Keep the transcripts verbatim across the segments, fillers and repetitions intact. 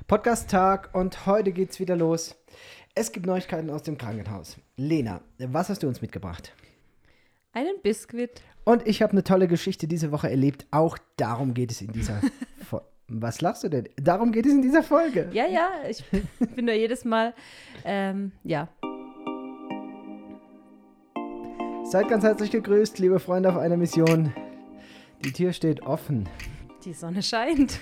Podcast-Tag und heute geht's wieder los. Es gibt Neuigkeiten aus dem Krankenhaus. Lena, was hast du uns mitgebracht? Einen Biskuit. Und ich habe eine tolle Geschichte diese Woche erlebt. Auch darum geht es in dieser Folge. Was lachst du denn? Darum geht es in dieser Folge. Ja, ja, ich bin da jedes Mal, ähm, ja. Seid ganz herzlich gegrüßt, liebe Freunde auf einer Mission. Die Tür steht offen. Die Sonne scheint.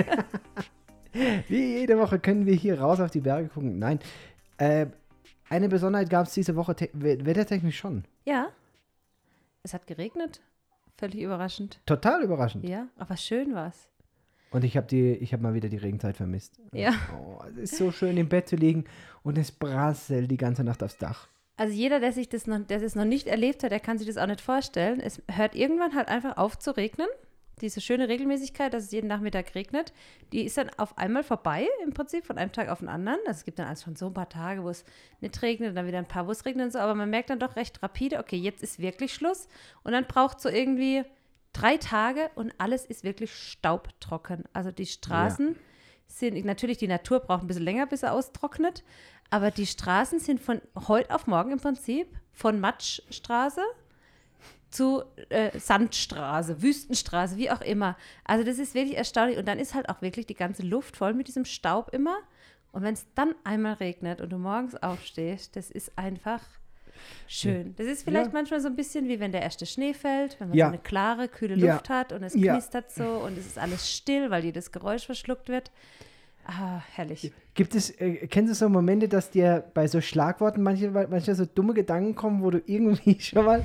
Wie jede Woche können wir hier raus auf die Berge gucken. Nein, äh, eine Besonderheit gab es diese Woche te- wettertechnisch schon. Ja, es hat geregnet. Völlig überraschend. Total überraschend. Ja, aber schön war's. Und ich habe die, ich habe mal wieder die Regenzeit vermisst. Ja. Oh, es ist so schön im Bett zu liegen und es prasselt die ganze Nacht aufs Dach. Also jeder, der sich das noch, der das noch nicht erlebt hat, der kann sich das auch nicht vorstellen. Es hört irgendwann halt einfach auf zu regnen. Diese schöne Regelmäßigkeit, dass es jeden Nachmittag regnet, die ist dann auf einmal vorbei, im Prinzip, von einem Tag auf den anderen. Also es gibt dann also schon so ein paar Tage, wo es nicht regnet und dann wieder ein paar, wo es regnet und so. Aber man merkt dann doch recht rapide, okay, jetzt ist wirklich Schluss. Und dann braucht es so irgendwie drei Tage und alles ist wirklich staubtrocken. Also die Straßen ja. sind, natürlich die Natur braucht ein bisschen länger, bis er austrocknet. Aber die Straßen sind von heute auf morgen im Prinzip von Matschstraße zu äh, Sandstraße, Wüstenstraße, wie auch immer. Also das ist wirklich erstaunlich. Und dann ist halt auch wirklich die ganze Luft voll mit diesem Staub immer. Und wenn es dann einmal regnet und du morgens aufstehst, das ist einfach schön. Das ist vielleicht ja. manchmal so ein bisschen wie wenn der erste Schnee fällt, wenn man ja. so eine klare, kühle ja. Luft hat und es ja. knistert so und es ist alles still, weil jedes Geräusch verschluckt wird. Ah, herrlich. Gibt es, äh, kennst du so Momente, dass dir bei so Schlagworten manche, manche so dumme Gedanken kommen, wo du irgendwie schon mal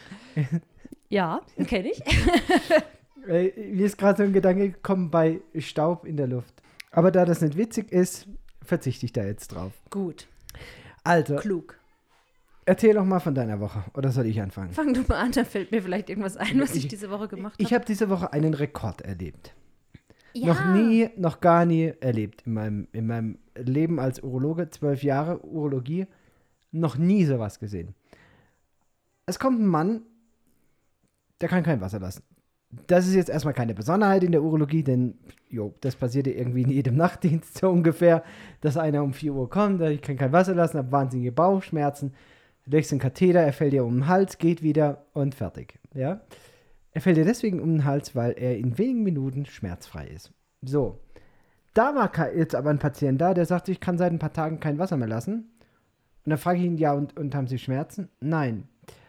ja, kenne ich. Mir ist gerade so ein Gedanke gekommen bei Staub in der Luft. Aber da das nicht witzig ist, verzichte ich da jetzt drauf. Gut. Also, klug. Erzähl doch mal von deiner Woche. Oder soll ich anfangen? Fang du mal an, da fällt mir vielleicht irgendwas ein, was ich, ich diese Woche gemacht habe. Ich habe diese Woche einen Rekord erlebt. Ja. Noch nie, noch gar nie erlebt in meinem, in meinem Leben als Urologe. Zwölf Jahre Urologie. Noch nie sowas gesehen. Es kommt ein Mann, der kann kein Wasser lassen. Das ist jetzt erstmal keine Besonderheit in der Urologie, denn jo, das passiert ja irgendwie in jedem Nachtdienst so ungefähr, dass einer um vier Uhr kommt, ich kann kein Wasser lassen, habe wahnsinnige Bauchschmerzen, legst einen Katheter, er fällt dir um den Hals, geht wieder und fertig. Ja? Er fällt dir deswegen um den Hals, weil er in wenigen Minuten schmerzfrei ist. So, da war jetzt aber ein Patient da, der sagt, ich kann seit ein paar Tagen kein Wasser mehr lassen. Und dann frage ich ihn, ja, und, und haben Sie Schmerzen? Nein.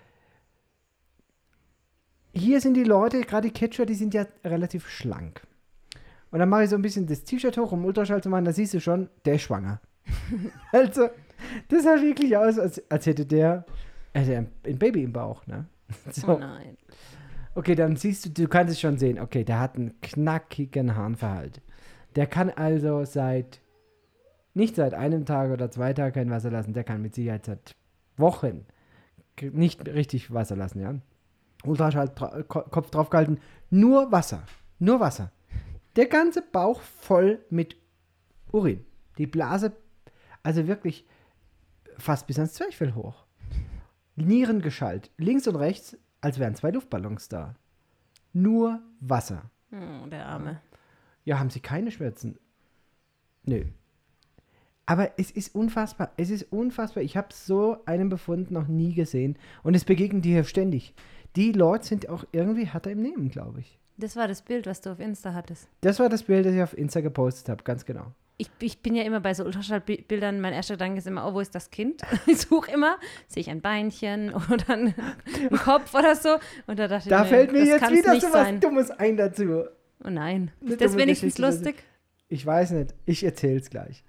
Hier sind die Leute, gerade die Catcher, die sind ja relativ schlank. Und dann mache ich so ein bisschen das T-Shirt hoch, um Ultraschall zu machen, da siehst du schon, der ist schwanger. Also, das sah wirklich aus, als, als hätte der also ein, ein Baby im Bauch, ne? So. Oh nein. Okay, dann siehst du, du kannst es schon sehen, okay, der hat einen knackigen Harnverhalt. Der kann also seit, nicht seit einem Tag oder zwei Tagen kein Wasser lassen, der kann mit Sicherheit seit Wochen nicht richtig Wasser lassen, ja? Ultraschall, tra- Kopf draufgehalten, nur Wasser, nur Wasser. Der ganze Bauch voll mit Urin. Die Blase, also wirklich fast bis ans Zwerchfell hoch. Nieren geschallt, links und rechts, als wären zwei Luftballons da. Nur Wasser. Oh, der Arme. Ja, haben Sie keine Schmerzen? Nö. Aber es ist unfassbar, es ist unfassbar. Ich habe so einen Befund noch nie gesehen und es begegnet dir ständig. Die Leute sind auch irgendwie härter im Nehmen, glaube ich. Das war das Bild, was du auf Insta hattest. Das war das Bild, das ich auf Insta gepostet habe, ganz genau. Ich, ich bin ja immer bei so Ultraschallbildern, mein erster Gedanke ist immer, oh, wo ist das Kind? Ich suche immer, sehe ich ein Beinchen oder einen, einen Kopf oder so. Und da dachte da ich, fällt mir das jetzt wieder so was sein. Dummes ein dazu. Oh nein, Eine ist das dumme wenigstens Geschichte. lustig? Ich weiß nicht, ich erzähl's gleich.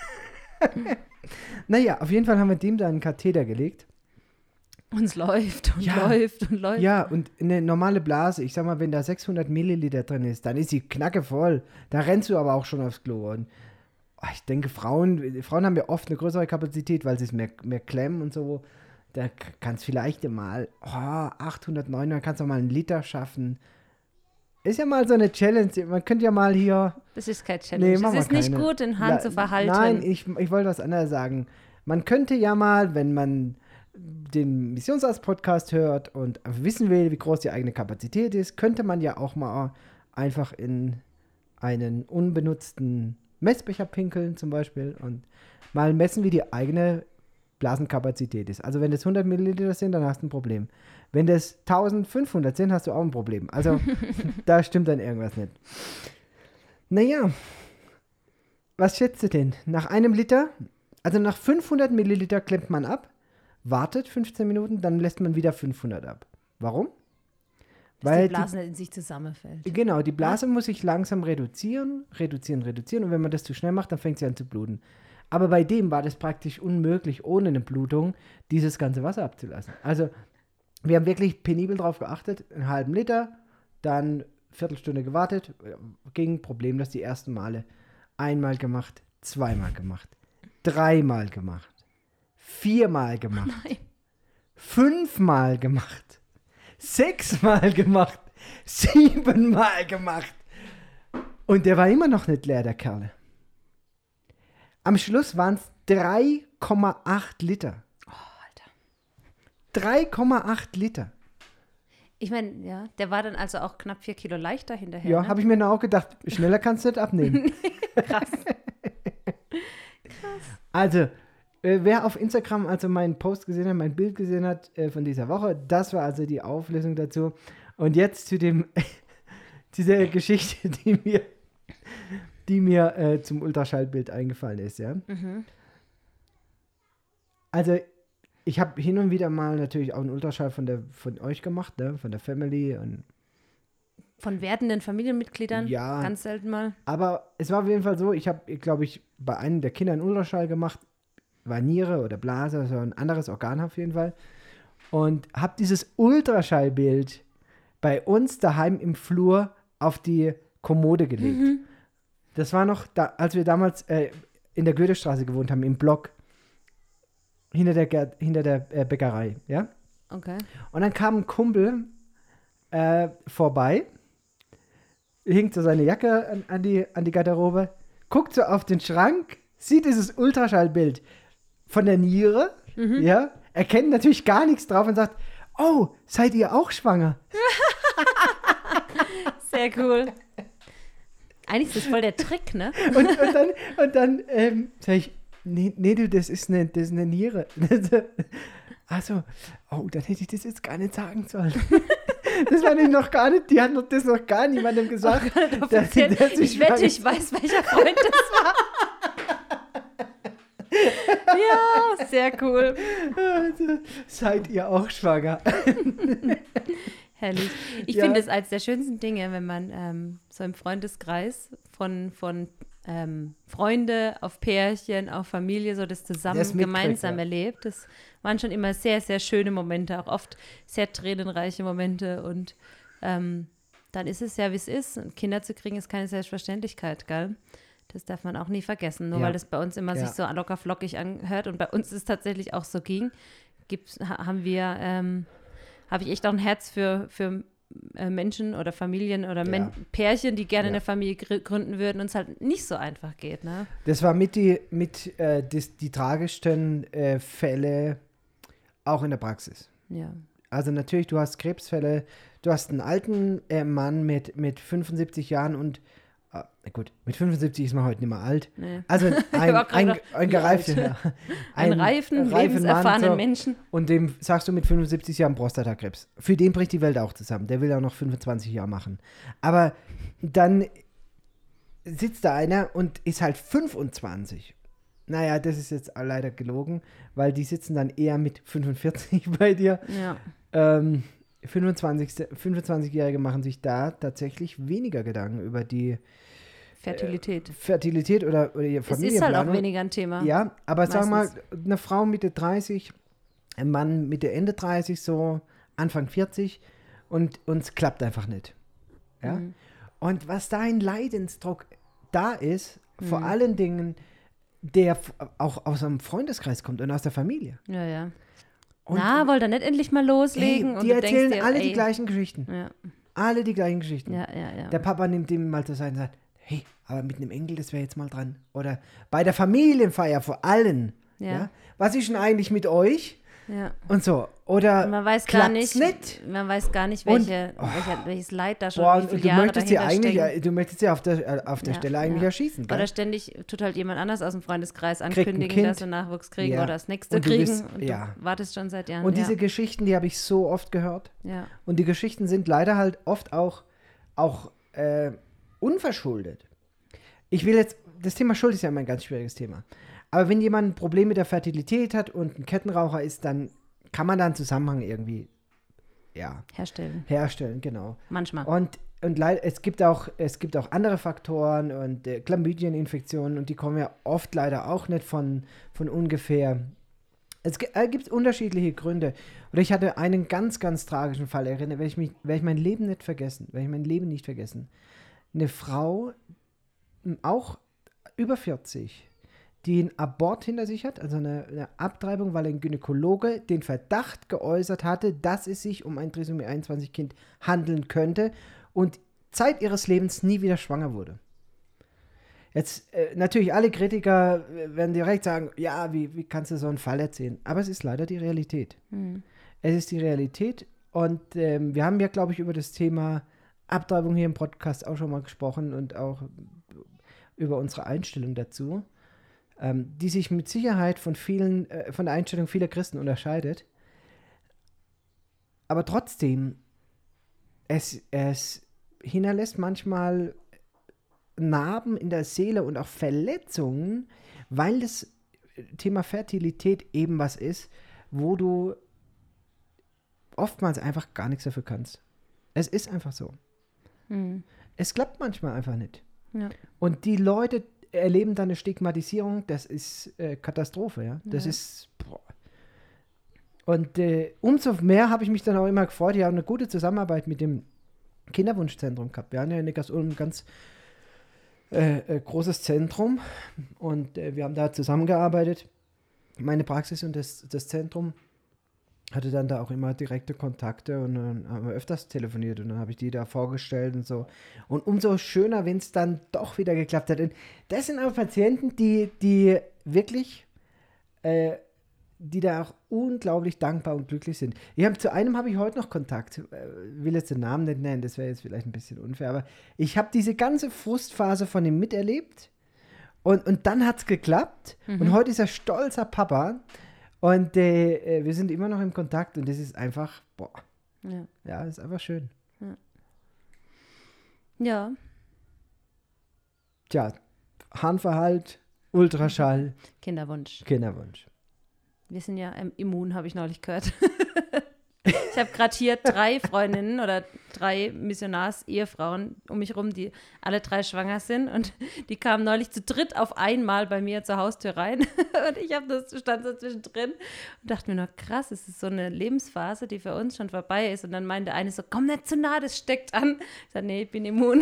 Naja, auf jeden Fall haben wir dem da einen Katheter gelegt. Und es läuft und Ja. läuft und läuft. Ja, und eine normale Blase, ich sag mal, wenn da sechshundert Milliliter drin ist, dann ist sie knackevoll. Da rennst du aber auch schon aufs Klo. Und oh, ich denke, Frauen, Frauen haben ja oft eine größere Kapazität, weil sie es mehr, mehr klemmen und so. Da kannst vielleicht mal oh, achthundert, neunhundert, kannst du mal einen Liter schaffen. Ist ja mal so eine Challenge. Man könnte ja mal hier... Das ist kein Challenge. Nee, machen es ist wir nicht keine. gut, den Hahn La- zu verhalten. Nein, ich, ich wollte was anderes sagen. Man könnte ja mal, wenn man den Missionsarzt-Podcast hört und wissen will, wie groß die eigene Kapazität ist, könnte man ja auch mal einfach in einen unbenutzten Messbecher pinkeln zum Beispiel und mal messen, wie die eigene Blasenkapazität ist. Also wenn das hundert Milliliter sind, dann hast du ein Problem. Wenn das eintausendfünfhundert sind, hast du auch ein Problem. Also da stimmt dann irgendwas nicht. Naja, was schätzt du denn? Nach einem Liter, also nach fünfhundert Milliliter klemmt man ab, wartet fünfzehn Minuten, dann lässt man wieder fünfhundert ab. Warum? Dass Weil die Blase nicht in sich zusammenfällt. Die, genau, die Blase ja. muss sich langsam reduzieren, reduzieren, reduzieren. Und wenn man das zu schnell macht, dann fängt sie an zu bluten. Aber bei dem war das praktisch unmöglich, ohne eine Blutung dieses ganze Wasser abzulassen. Also wir haben wirklich penibel drauf geachtet, einen halben Liter, dann Viertelstunde gewartet, ging problemlos die ersten Male. Einmal gemacht, zweimal gemacht, dreimal gemacht, viermal gemacht, Nein. fünfmal gemacht, sechsmal gemacht, siebenmal gemacht. Und der war immer noch nicht leer, der Kerl. Am Schluss waren es drei Komma acht Liter. Oh, Alter. drei Komma acht Liter. Ich meine, ja, der war dann also auch knapp vier Kilo leichter hinterher. Ja, ne? habe ich mir dann auch gedacht, schneller kannst du nicht abnehmen. Krass. Krass. Also, äh, wer auf Instagram also meinen Post gesehen hat, mein Bild gesehen hat äh, von dieser Woche, das war also die Auflösung dazu. Und jetzt zu dem, dieser Geschichte, die mir, die mir äh, zum Ultraschallbild eingefallen ist, ja. Mhm. Also, ich habe hin und wieder mal natürlich auch einen Ultraschall von, der, von euch gemacht, ne? Von der Family und von werdenden Familienmitgliedern, ja, ganz selten mal. Aber es war auf jeden Fall so, ich habe, glaube ich, bei einem der Kinder einen Ultraschall gemacht, war Niere oder Blase, so ein anderes Organ auf jeden Fall. Und habe dieses Ultraschallbild bei uns daheim im Flur auf die Kommode gelegt. Mhm. Das war noch, da, als wir damals äh, in der Goethestraße gewohnt haben, im Block, hinter der, Ger- hinter der äh, Bäckerei, ja? Okay. Und dann kam ein Kumpel äh, vorbei, hinkt so seine Jacke an, an, die, an die Garderobe, guckt so auf den Schrank, sieht dieses Ultraschallbild von der Niere, Mhm. ja, erkennt natürlich gar nichts drauf und sagt, oh, seid ihr auch schwanger? Sehr cool. Eigentlich ist das voll der Trick, ne? Und, und dann, und dann ähm, sag ich, nee, nee, du, das ist eine, das ist eine Niere. Also, oh, dann hätte ich das jetzt gar nicht sagen sollen. Das war nicht noch gar nicht, die hat noch, das noch gar niemandem gesagt. Oh Gott, dass sie- dass sie ich wette, schwanger ich weiß, welcher Freund das war. Ja, sehr cool. Also, seid ihr auch schwanger? Herrlich. Ich Ja. finde es als der schönsten Dinge, wenn man ähm, so im Freundeskreis von, von ähm, Freunde auf Pärchen, auf Familie, so das zusammen Das mitkriegt, gemeinsam ja. erlebt. Das waren schon immer sehr, sehr schöne Momente, auch oft sehr tränenreiche Momente. Und ähm, dann ist es ja, wie es ist. Und Kinder zu kriegen ist keine Selbstverständlichkeit, gell? Das darf man auch nie vergessen, nur Ja. weil das bei uns immer Ja. sich so locker flockig anhört und bei uns es tatsächlich auch so ging, gibt's, ha- haben wir, ähm, habe ich echt auch ein Herz für, für äh, Menschen oder Familien oder Men- Ja. Pärchen, die gerne Ja. eine Familie gr- gründen würden und es halt nicht so einfach geht, ne? Das war mit die, mit, äh, das, die tragischsten äh, Fälle auch in der Praxis. Ja. Also natürlich, du hast Krebsfälle, du hast einen alten äh, Mann mit, mit fünfundsiebzig Jahren und äh, gut, mit fünfundsiebzig ist man heute nicht mehr alt. Nee. Also ein, hab ein, auch grad ein, gedacht, ein wie gereiften, alt? ja. Einen reifen, lebenserfahrenen so, Menschen. Und dem sagst du mit fünfundsiebzig Jahren Prostatakrebs. Für den bricht die Welt auch zusammen. Der will auch noch fünfundzwanzig Jahre machen. Aber dann sitzt da einer und ist halt fünfundzwanzig. Naja, das ist jetzt leider gelogen, weil die sitzen dann eher mit fünfundvierzig bei dir. Ja. Ähm, fünfundzwanzig, fünfundzwanzigjährige machen sich da tatsächlich weniger Gedanken über die Fertilität. Fertilität oder, oder ihre Es ist halt Familienplanung. auch weniger ein Thema. Ja, aber sag mal, Meistens. eine Frau Mitte dreißig, ein Mann Mitte, Ende dreißig, so Anfang vierzig und uns klappt einfach nicht. Ja? Mhm. Und was da ein Leidensdruck da ist, vor Mhm. allen Dingen, der f- auch aus einem Freundeskreis kommt und aus der Familie. Ja, ja. Und Na, wollt ihr nicht endlich mal hey, loslegen? die und du erzählen denkst dir, alle ey, die gleichen Geschichten. Ja, Alle die gleichen Geschichten. ja, ja. ja. Der Papa nimmt ihm mal zur Seite und sagt, hey, aber mit einem Enkel, das wäre jetzt mal dran. Oder bei der Familienfeier vor allen. Ja. Ja. Was ist denn eigentlich mit euch? Ja. Und so. Oder man weiß gar klappt's nicht, nicht. man weiß gar nicht, Und- welche, oh. welcher, welches Leid da schon Boah, wie und viele du Jahre möchtest sie dahinter eigentlich, stecken. äh, du möchtest sie auf der, äh, auf der Ja, Stelle eigentlich ja. erschießen, gell? Oder ständig tut halt jemand anders aus dem Freundeskreis ein ankündigen, Kind. dass sie Nachwuchs kriegen Ja. oder das nächste Und du kriegen bist- und ja. du wartest schon seit Jahren. Und ja. diese Geschichten, die habe ich so oft gehört. ja. Und die Geschichten sind leider halt oft auch, auch äh, unverschuldet. Ich will jetzt, das Thema Schuld ist ja immer ein ganz schwieriges Thema. Aber wenn jemand ein Problem mit der Fertilität hat und ein Kettenraucher ist, dann kann man da einen Zusammenhang irgendwie ja, herstellen. herstellen, genau. Manchmal. Und, und leid, es, gibt auch, es gibt auch andere Faktoren und äh, Chlamydieninfektionen und die kommen ja oft leider auch nicht von, von ungefähr. Es gi- äh, gibt unterschiedliche Gründe. Oder ich hatte einen ganz, ganz tragischen Fall, erinnere, werde ich, mich, werde ich mein Leben nicht vergessen, werde ich mein Leben nicht vergessen. Eine Frau, m, auch über vierzig, die einen Abort hinter sich hat, also eine, eine Abtreibung, weil ein Gynäkologe den Verdacht geäußert hatte, dass es sich um ein Trisomie einundzwanzig Kind handeln könnte und Zeit ihres Lebens nie wieder schwanger wurde. Jetzt, äh, natürlich, alle Kritiker äh, werden direkt sagen, ja, wie, wie kannst du so einen Fall erzählen? Aber es ist leider die Realität. Mhm. Es ist die Realität und ähm, wir haben ja, glaube ich, über das Thema Abtreibung hier im Podcast auch schon mal gesprochen und auch über unsere Einstellung dazu, ähm, die sich mit Sicherheit von vielen, äh, von der Einstellung vieler Christen unterscheidet. Aber trotzdem, es, es hinterlässt manchmal Narben in der Seele und auch Verletzungen, weil das Thema Fertilität eben was ist, wo du oftmals einfach gar nichts dafür kannst. Es ist einfach so. Mhm. Es klappt manchmal einfach nicht. Ja. Und die Leute erleben dann eine Stigmatisierung, das ist äh, Katastrophe, ja. Das Ja. ist, boah. Und äh, umso mehr habe ich mich dann auch immer gefreut, ich habe eine gute Zusammenarbeit mit dem Kinderwunschzentrum gehabt. Wir haben ja in Neckarsulm ein ganz äh, äh, großes Zentrum und äh, wir haben da zusammengearbeitet. Meine Praxis und das, das Zentrum hatte dann da auch immer direkte Kontakte und dann haben wir öfters telefoniert und dann habe ich die da vorgestellt und so. Und umso schöner, wenn es dann doch wieder geklappt hat. Und das sind aber Patienten, die, die wirklich, äh, die da auch unglaublich dankbar und glücklich sind. Ich hab, zu einem habe ich heute noch Kontakt. Ich will jetzt den Namen nicht nennen, das wäre jetzt vielleicht ein bisschen unfair, aber ich habe diese ganze Frustphase von ihm miterlebt und, und dann hat es geklappt Mhm. und heute ist er stolzer Papa. Und äh, wir sind immer noch im Kontakt und das ist einfach, boah, Ja. ja, das ist einfach schön. ja. Tja, Harnverhalt, Ultraschall, Kinderwunsch. Kinderwunsch. Wir sind ja ähm, immun, habe ich neulich gehört. Ich habe gerade hier drei Freundinnen oder drei Missionars-Ehefrauen um mich rum, die alle drei schwanger sind und die kamen neulich zu dritt auf einmal bei mir zur Haustür rein und ich habe das stand so zwischendrin und dachte mir noch, krass, es ist so eine Lebensphase, die für uns schon vorbei ist und dann meinte eine so, komm nicht zu nah, das steckt an. Ich sage, nee, ich bin immun.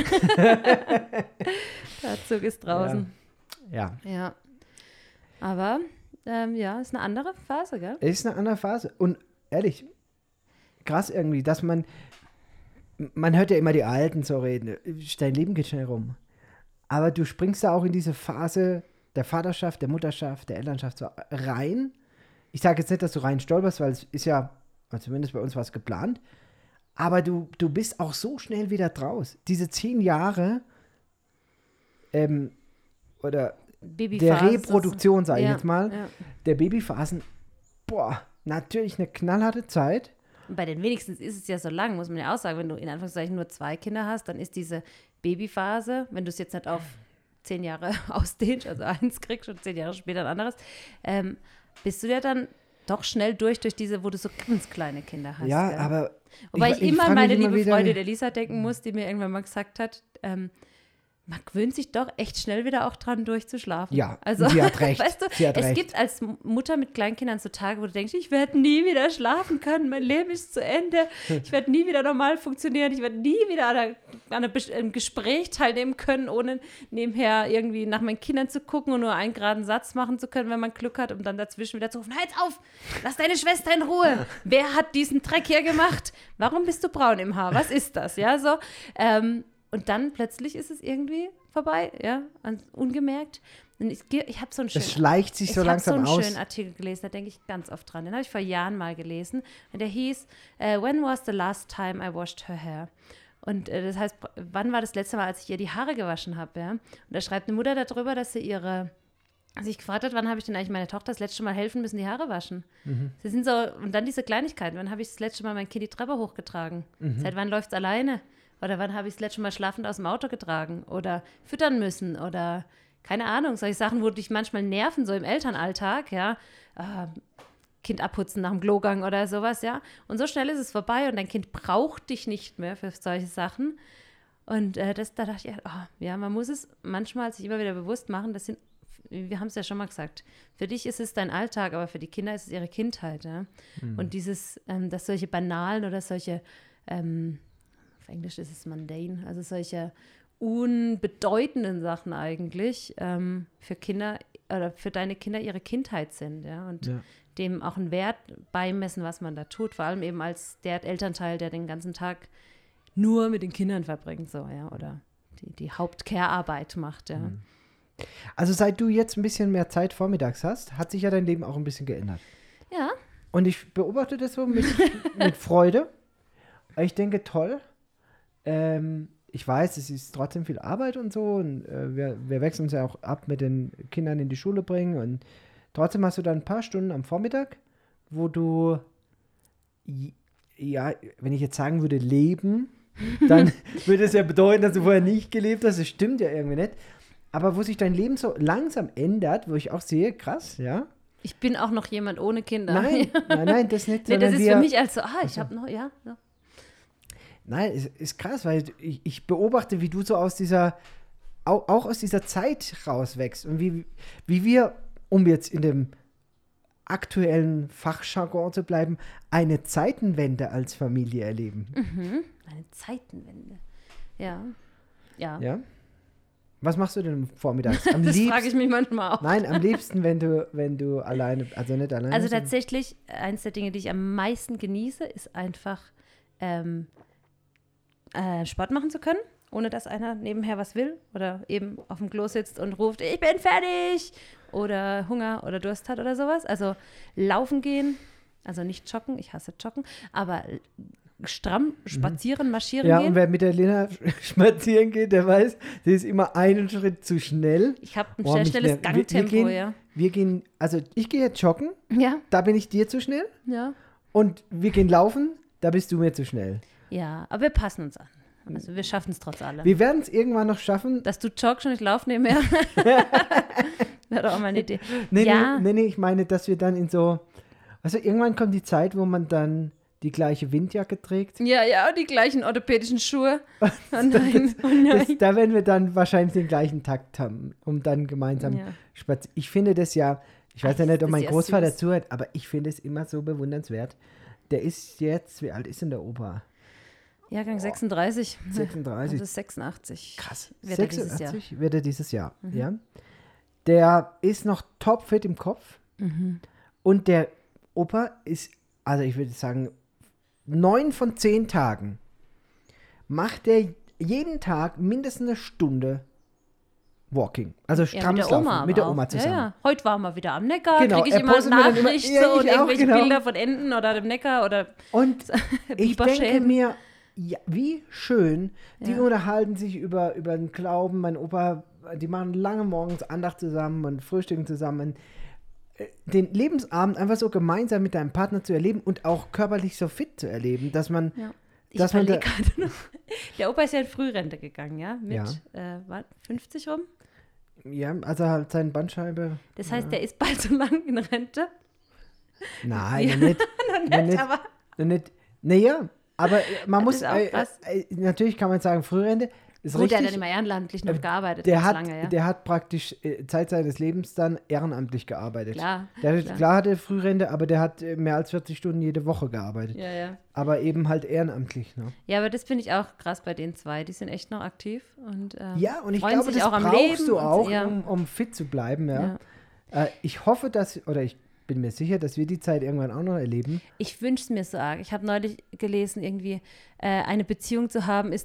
Der Zug ist draußen. Ja, Ja. Aber, ähm, ja, ist eine andere Phase, gell? es ist eine andere Phase. Und ehrlich, krass irgendwie, dass man, man hört ja immer die Alten so reden, dein Leben geht schnell rum. Aber du springst da auch in diese Phase der Vaterschaft, der Mutterschaft, der Elternschaft so rein. Ich sage jetzt nicht, dass du rein stolperst, weil es ist ja, zumindest bei uns war es geplant, aber du, du bist auch so schnell wieder draus. Diese zehn Jahre ähm, oder der Babyphase. Reproduktion, sage ich Ja, jetzt mal, ja. der Babyphasen, boah, natürlich eine knallharte Zeit. Und bei den wenigsten ist es ja so lang, muss man ja auch sagen. Wenn du in Anführungszeichen nur zwei Kinder hast, dann ist diese Babyphase, wenn du es jetzt nicht auf zehn Jahre ausdehnst, also eins kriegst und zehn Jahre später ein anderes, ähm, bist du ja dann doch schnell durch, durch diese, wo du so ganz kleine Kinder hast. Ja, gell? aber Wobei ich, ich immer frag an meine mich immer liebe wieder- Freundin Elisa denken muss, die mir irgendwann mal gesagt hat, ähm, man gewöhnt sich doch echt schnell wieder auch dran, durchzuschlafen. Ja, also, sie hat recht. Weißt du, Sie hat es recht. gibt als Mutter mit Kleinkindern so Tage, wo du denkst, ich werde nie wieder schlafen können, mein Leben ist zu Ende, ich werde nie wieder normal funktionieren, ich werde nie wieder an, einer, an einer, Bes- einem Gespräch teilnehmen können, ohne nebenher irgendwie nach meinen Kindern zu gucken und nur einen geraden Satz machen zu können, wenn man Glück hat, um dann dazwischen wieder zu rufen, halt auf, lass deine Schwester in Ruhe, wer hat diesen Dreck hier gemacht? Warum bist du braun im Haar? Was ist das? Ja, so, ähm, und dann plötzlich ist es irgendwie vorbei, ja, und ungemerkt. Und ich ich habe so einen schönen, Es schleicht sich so ich langsam habe so einen aus. schönen Artikel gelesen, da denke ich ganz oft dran. Den habe ich vor Jahren mal gelesen. Und der hieß, uh, When was the last time I washed her hair? Und äh, das heißt, wann war das letzte Mal, als ich ihr die Haare gewaschen habe, ja? Und da schreibt eine Mutter darüber, dass sie ihre, also ich gefragt hat, wann habe ich denn eigentlich meine Tochter das letzte Mal helfen müssen, die Haare waschen? Mhm. Sie sind so, und dann diese Kleinigkeiten, wann habe ich das letzte Mal mein Kind die Treppe hochgetragen? Mhm. Seit wann läuft es alleine? Oder wann habe ich das letzte Mal schlafend aus dem Auto getragen? Oder füttern müssen? Oder keine Ahnung, solche Sachen, wo dich manchmal nerven, so im Elternalltag, ja, äh, Kind abputzen nach dem Klogang oder sowas, ja. Und so schnell ist es vorbei und dein Kind braucht dich nicht mehr für solche Sachen. Und äh, das, da dachte ich, oh, ja, man muss es manchmal sich immer wieder bewusst machen, das sind, wir haben es ja schon mal gesagt, für dich ist es dein Alltag, aber für die Kinder ist es ihre Kindheit, ja. Mhm. Und dieses, ähm, dass solche banalen oder solche, ähm, auf Englisch ist es mundane, also solche unbedeutenden Sachen eigentlich ähm, für Kinder oder für deine Kinder ihre Kindheit sind, ja, und ja. dem auch einen Wert beimessen, was man da tut, vor allem eben als der Elternteil, der den ganzen Tag nur mit den Kindern verbringt, so, ja, oder die, die Haupt-Care-Arbeit macht, ja. Also seit du jetzt ein bisschen mehr Zeit vormittags hast, hat sich ja dein Leben auch ein bisschen geändert. Ja. Und ich beobachte das so mit, mit Freude. Ich denke, toll. Ähm, Ich weiß, es ist trotzdem viel Arbeit und so und äh, wir, wir wechseln uns ja auch ab mit den Kindern in die Schule bringen und trotzdem hast du dann ein paar Stunden am Vormittag, wo du, ja, wenn ich jetzt sagen würde, leben, dann würde es ja bedeuten, dass du vorher nicht gelebt hast, das stimmt ja irgendwie nicht, aber wo sich dein Leben so langsam ändert, wo ich auch sehe, krass, ja. Ich bin auch noch jemand ohne Kinder. Nein, nein, nein, das nicht. Nee, das ist wir, für mich als so, ah, ich habe noch, ja, ja. Nein, es ist krass, weil ich, ich beobachte, wie du so aus dieser, auch, auch aus dieser Zeit rauswächst und wie, wie wir, um jetzt in dem aktuellen Fachjargon zu bleiben, eine Zeitenwende als Familie erleben. Mhm, eine Zeitenwende. Ja. Ja. Ja? Was machst du denn vormittags? Am das liebsten, frage ich mich manchmal auch. Nein, am liebsten, wenn du, wenn du alleine, also nicht alleine. Also tatsächlich, eins der Dinge, die ich am meisten genieße, ist einfach ähm, äh, Sport machen zu können, ohne dass einer nebenher was will oder eben auf dem Klo sitzt und ruft, ich bin fertig oder Hunger oder Durst hat oder sowas. Also laufen gehen, also nicht joggen, ich hasse joggen, aber stramm spazieren, marschieren ja, gehen. Ja, und wer mit der Lena spazieren geht, der weiß, sie ist immer einen Schritt zu schnell. Ich habe ein sehr schnelles Gangtempo, wir, wir gehen, ja. Wir gehen, also ich gehe jetzt joggen, ja. Da bin ich dir zu schnell. Ja. Und wir gehen laufen, da bist du mir zu schnell. Ja, aber wir passen uns an. Also wir schaffen es trotz allem. Wir werden es irgendwann noch schaffen. Dass du joggst und ich laufe nebenher. Wäre doch auch mal eine Idee. Nee, ja. nee, nee, ich meine, dass wir dann in so, also irgendwann kommt die Zeit, wo man dann die gleiche Windjacke trägt. Ja, ja, die gleichen orthopädischen Schuhe. Oh nein, das, oh nein. Das, da werden wir dann wahrscheinlich den gleichen Takt haben, um dann gemeinsam ja. spazieren. Ich finde das ja, ich weiß Ach, ja nicht, ob mein ja Großvater süß. zuhört, aber ich finde es immer so bewundernswert. Der ist jetzt, wie alt ist denn der Opa? Jahrgang sechsunddreißig. sechsunddreißig. Also sechsundachtzig. Krass. Wird er dieses Jahr. sechsundachtzig wird er dieses Jahr, Mhm. ja. Der ist noch topfit im Kopf. Mhm. Und der Opa ist, also ich würde sagen, neun von zehn Tagen macht er jeden Tag mindestens eine Stunde Walking. Also Ja, stramm mit der laufen, Oma. mit der aber Oma auch. zusammen. Ja, ja. Heute waren wir wieder am Neckar. Genau, Kriege ich er immer postet mir dann immer- Nachrichten ja, so ich und auch, irgendwelche genau. Bilder von Enten oder dem Neckar oder Und ich denke Biberschäden. mir, ja, wie schön, die Ja. unterhalten sich über, über den Glauben. Mein Opa, die machen lange morgens Andacht zusammen und frühstücken zusammen. Äh, Den Lebensabend einfach so gemeinsam mit deinem Partner zu erleben und auch körperlich so fit zu erleben, dass man, Ja. Ich dass man da, überlege gerade noch. Der Opa ist ja in Frührente gegangen, ja? Mit Ja. Äh, was, fünfzig rum. ja, also halt seine Bandscheibe. Das heißt, der ist bald so lang in Rente. Nein, Ja. noch nicht. Noch noch nicht, nicht. aber Nicht, naja, aber man Das muss, ist auch äh, krass. äh, natürlich kann man sagen, Frührente ist gut, der hat richtig. dann immer ehrenamtlich noch äh, gearbeitet. Der ganz hat, lange, ja. der hat praktisch äh, Zeit seines Lebens dann ehrenamtlich gearbeitet. Klar, Der, klar. klar hatte Frührente, aber der hat äh, mehr als vierzig Stunden jede Woche gearbeitet. Ja, ja. Aber eben halt ehrenamtlich. Ne? Ja, aber das finde ich auch krass bei den zwei. Die sind echt noch aktiv und ähm, Ja, und ich freuen glaube, sich das auch am brauchst Leben du und- auch, ja. um, um fit zu bleiben. Ja. Ja. Äh, ich hoffe, dass, oder ich bin mir sicher, dass wir die Zeit irgendwann auch noch erleben. Ich wünsche es mir so arg. Ich habe neulich gelesen, irgendwie äh, eine Beziehung zu haben, ist doch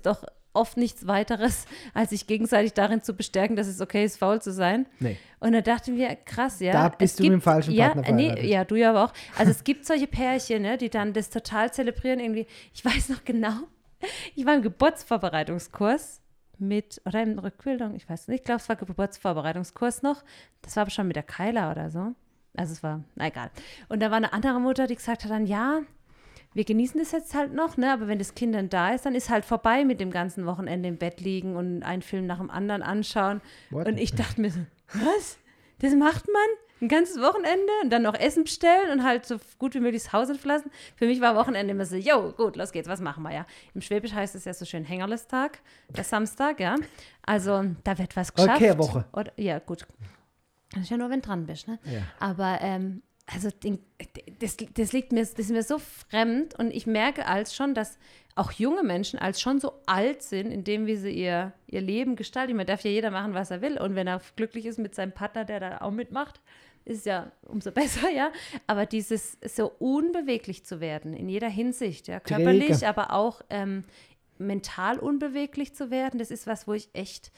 oft nichts weiteres, als sich gegenseitig darin zu bestärken, dass es okay ist, faul zu sein. Nee. Und da dachten wir, krass, ja. Da bist es du gibt, mit dem falschen ja, Partner nee, verheiratet. ja, du ja aber auch. Also es gibt solche Pärchen, ne, die dann das total zelebrieren irgendwie. Ich weiß noch genau, ich war im Geburtsvorbereitungskurs mit, oder in Rückbildung, ich weiß nicht, ich glaube, es war Geburtsvorbereitungskurs noch. Das war aber schon mit der Kyla oder so. Also es war, na egal. Und da war eine andere Mutter, die gesagt hat dann, ja, wir genießen das jetzt halt noch, ne? Aber wenn das Kind dann da ist, dann ist halt vorbei mit dem ganzen Wochenende im Bett liegen und einen Film nach dem anderen anschauen. What? Und ich dachte mir so, was? Das macht man? Ein ganzes Wochenende und dann noch Essen bestellen und halt so gut wie möglich das Haus entlassen. Für mich war Wochenende immer so, jo, gut, los geht's, was machen wir, ja. Im Schwäbisch heißt es ja so schön Hängerlistag, der Samstag, ja. Also da wird was geschafft. Okay, Woche. Oder, ja, gut. Das ist ja nur, wenn du dran bist, ne? Ja. Aber, ähm, also den, das, das liegt mir, das ist mir so fremd und ich merke als schon, dass auch junge Menschen als schon so alt sind, indem wie sie ihr, ihr Leben gestalten. Man darf ja jeder machen, was er will und wenn er glücklich ist mit seinem Partner, der da auch mitmacht, ist ja umso besser, ja. Aber dieses so unbeweglich zu werden in jeder Hinsicht, ja, körperlich, Träge. aber auch ähm, mental unbeweglich zu werden, das ist was, wo ich echt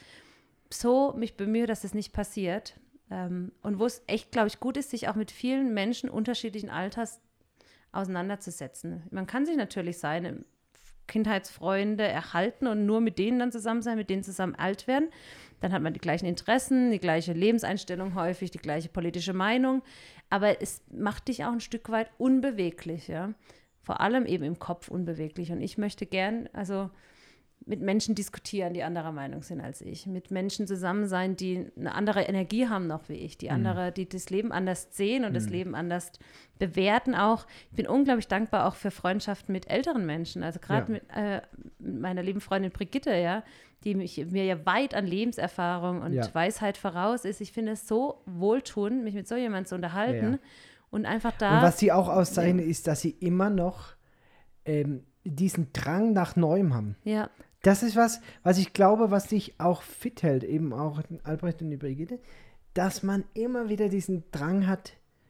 so mich bemühe, dass das nicht passiert. Ähm, und wo es echt, glaube ich, gut ist, sich auch mit vielen Menschen unterschiedlichen Alters auseinanderzusetzen. Man kann sich natürlich seine Kindheitsfreunde erhalten und nur mit denen dann zusammen sein, mit denen zusammen alt werden. Dann hat man die gleichen Interessen, die gleiche Lebenseinstellung häufig, die gleiche politische Meinung. Aber es macht dich auch ein Stück weit unbeweglich, ja. Vor allem eben im Kopf unbeweglich. Und ich möchte gern, also mit Menschen diskutieren, die anderer Meinung sind als ich. Mit Menschen zusammen sein, die eine andere Energie haben noch wie ich. Die andere, die das Leben anders sehen und mhm. das Leben anders bewerten auch. Ich bin unglaublich dankbar auch für Freundschaften mit älteren Menschen. Also gerade ja. mit, äh, mit meiner lieben Freundin Brigitte, ja, die mich, mir ja weit an Lebenserfahrung und ja. Weisheit voraus ist. Ich finde es so wohltuend, mich mit so jemandem zu unterhalten. Ja, ja. Und einfach da. Und was sie auch auszeichnet, ja. ist, dass sie immer noch ähm, diesen Drang nach Neuem haben. Ja. Das ist was, was ich glaube, was dich auch fit hält, eben auch Albrecht und die Brigitte, dass man immer wieder diesen Drang hat,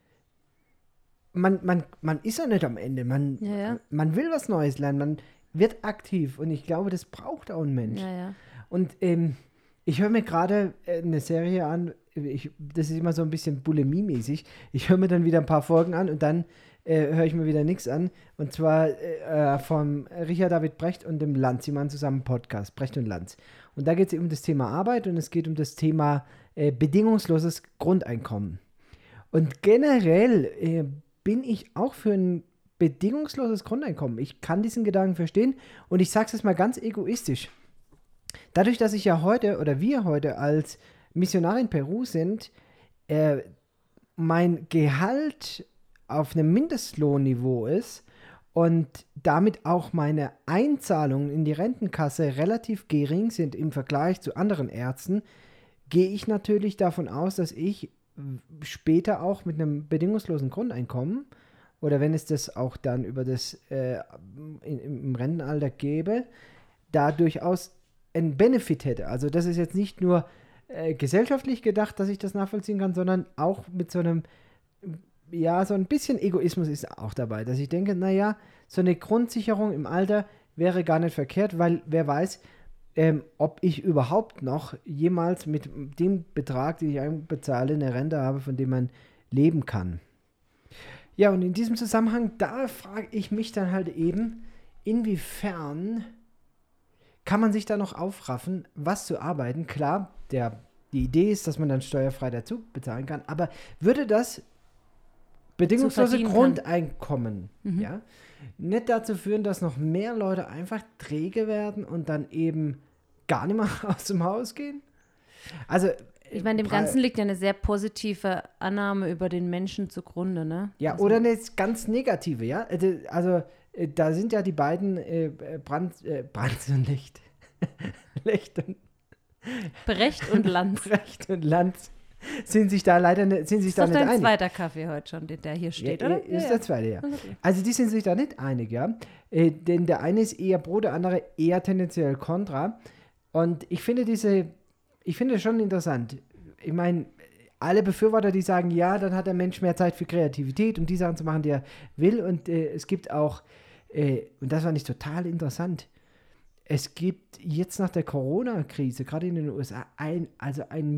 man, man, man ist ja nicht am Ende, man, ja, ja. man will was Neues lernen, man wird aktiv und ich glaube, das braucht auch ein Mensch. Ja, ja. Und ähm, ich höre mir gerade eine Serie an, ich, das ist immer so ein bisschen Bulimie-mäßig, ich höre mir dann wieder ein paar Folgen an und dann Äh, höre ich mir wieder nichts an. Und zwar äh, von Richard David Brecht und dem Lanz. Sie machen zusammen einen Podcast, Brecht und Lanz. Und da geht es um das Thema Arbeit und es geht um das Thema äh, bedingungsloses Grundeinkommen. Und generell äh, bin ich auch für ein bedingungsloses Grundeinkommen. Ich kann diesen Gedanken verstehen und ich sage es jetzt mal ganz egoistisch. Dadurch, dass ich ja heute oder wir heute als Missionar in Peru sind, äh, mein Gehalt auf einem Mindestlohnniveau ist und damit auch meine Einzahlungen in die Rentenkasse relativ gering sind im Vergleich zu anderen Ärzten, gehe ich natürlich davon aus, dass ich später auch mit einem bedingungslosen Grundeinkommen oder wenn es das auch dann über das äh, in, im Rentenalter gäbe, da durchaus einen Benefit hätte. Also das ist jetzt nicht nur äh, gesellschaftlich gedacht, dass ich das nachvollziehen kann, sondern auch mit so einem ja, so ein bisschen Egoismus ist auch dabei, dass ich denke, naja, so eine Grundsicherung im Alter wäre gar nicht verkehrt, weil wer weiß, ähm, ob ich überhaupt noch jemals mit dem Betrag, den ich bezahle, eine Rente habe, von dem man leben kann. Ja, und in diesem Zusammenhang, da frage ich mich dann halt eben, inwiefern kann man sich da noch aufraffen, was zu arbeiten? Klar, der, die Idee ist, dass man dann steuerfrei dazu bezahlen kann, aber würde das bedingungslose Grundeinkommen, mhm. ja, nicht dazu führen, dass noch mehr Leute einfach träge werden und dann eben gar nicht mehr aus dem Haus gehen? Also ich meine, dem Ganzen liegt ja eine sehr positive Annahme über den Menschen zugrunde, ne? Ja, also, oder eine ganz negative, ja. Also da sind ja die beiden äh, Brand, äh, Brand und Licht. Licht und Brecht und Lanz. Brecht und Lanz. Sind sich da leider ne, sind sich das da nicht einig. Das ist dein zweiter Kaffee heute schon, der hier steht, ja, oder? Ist ja, der ja. zweite, ja. Okay. Also die sind sich da nicht einig, ja. Äh, denn der eine ist eher pro, der andere eher tendenziell kontra. Und ich finde diese, ich finde das schon interessant. Ich meine, alle Befürworter, die sagen, ja, dann hat der Mensch mehr Zeit für Kreativität, um die Sachen zu machen, die er will. Und äh, es gibt auch, äh, und das fand ich total interessant, es gibt jetzt nach der Corona-Krise, gerade in den U S A, ein, also ein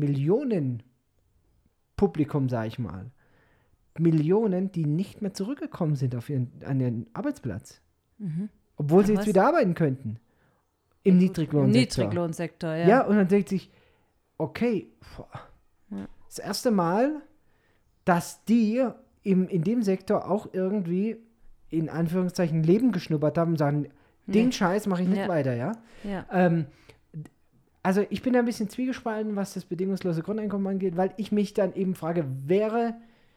Millionenpublikum, sage ich mal. Millionen, die nicht mehr zurückgekommen sind auf ihren, an ihren Arbeitsplatz. Mhm. Obwohl sie Ja, jetzt was? wieder arbeiten könnten. Im Im Niedriglohnsektor. Niedriglohnsektor, ja. Ja, und dann denkt sich, okay, boah, Ja. das erste Mal, dass die im, in dem Sektor auch irgendwie in Anführungszeichen Leben geschnuppert haben und sagen, den Nee. Scheiß mache ich nicht Ja. weiter, ja. Ja. Ähm, also ich bin da ein bisschen zwiegespalten, was das bedingungslose Grundeinkommen angeht, weil ich mich dann eben frage, wäre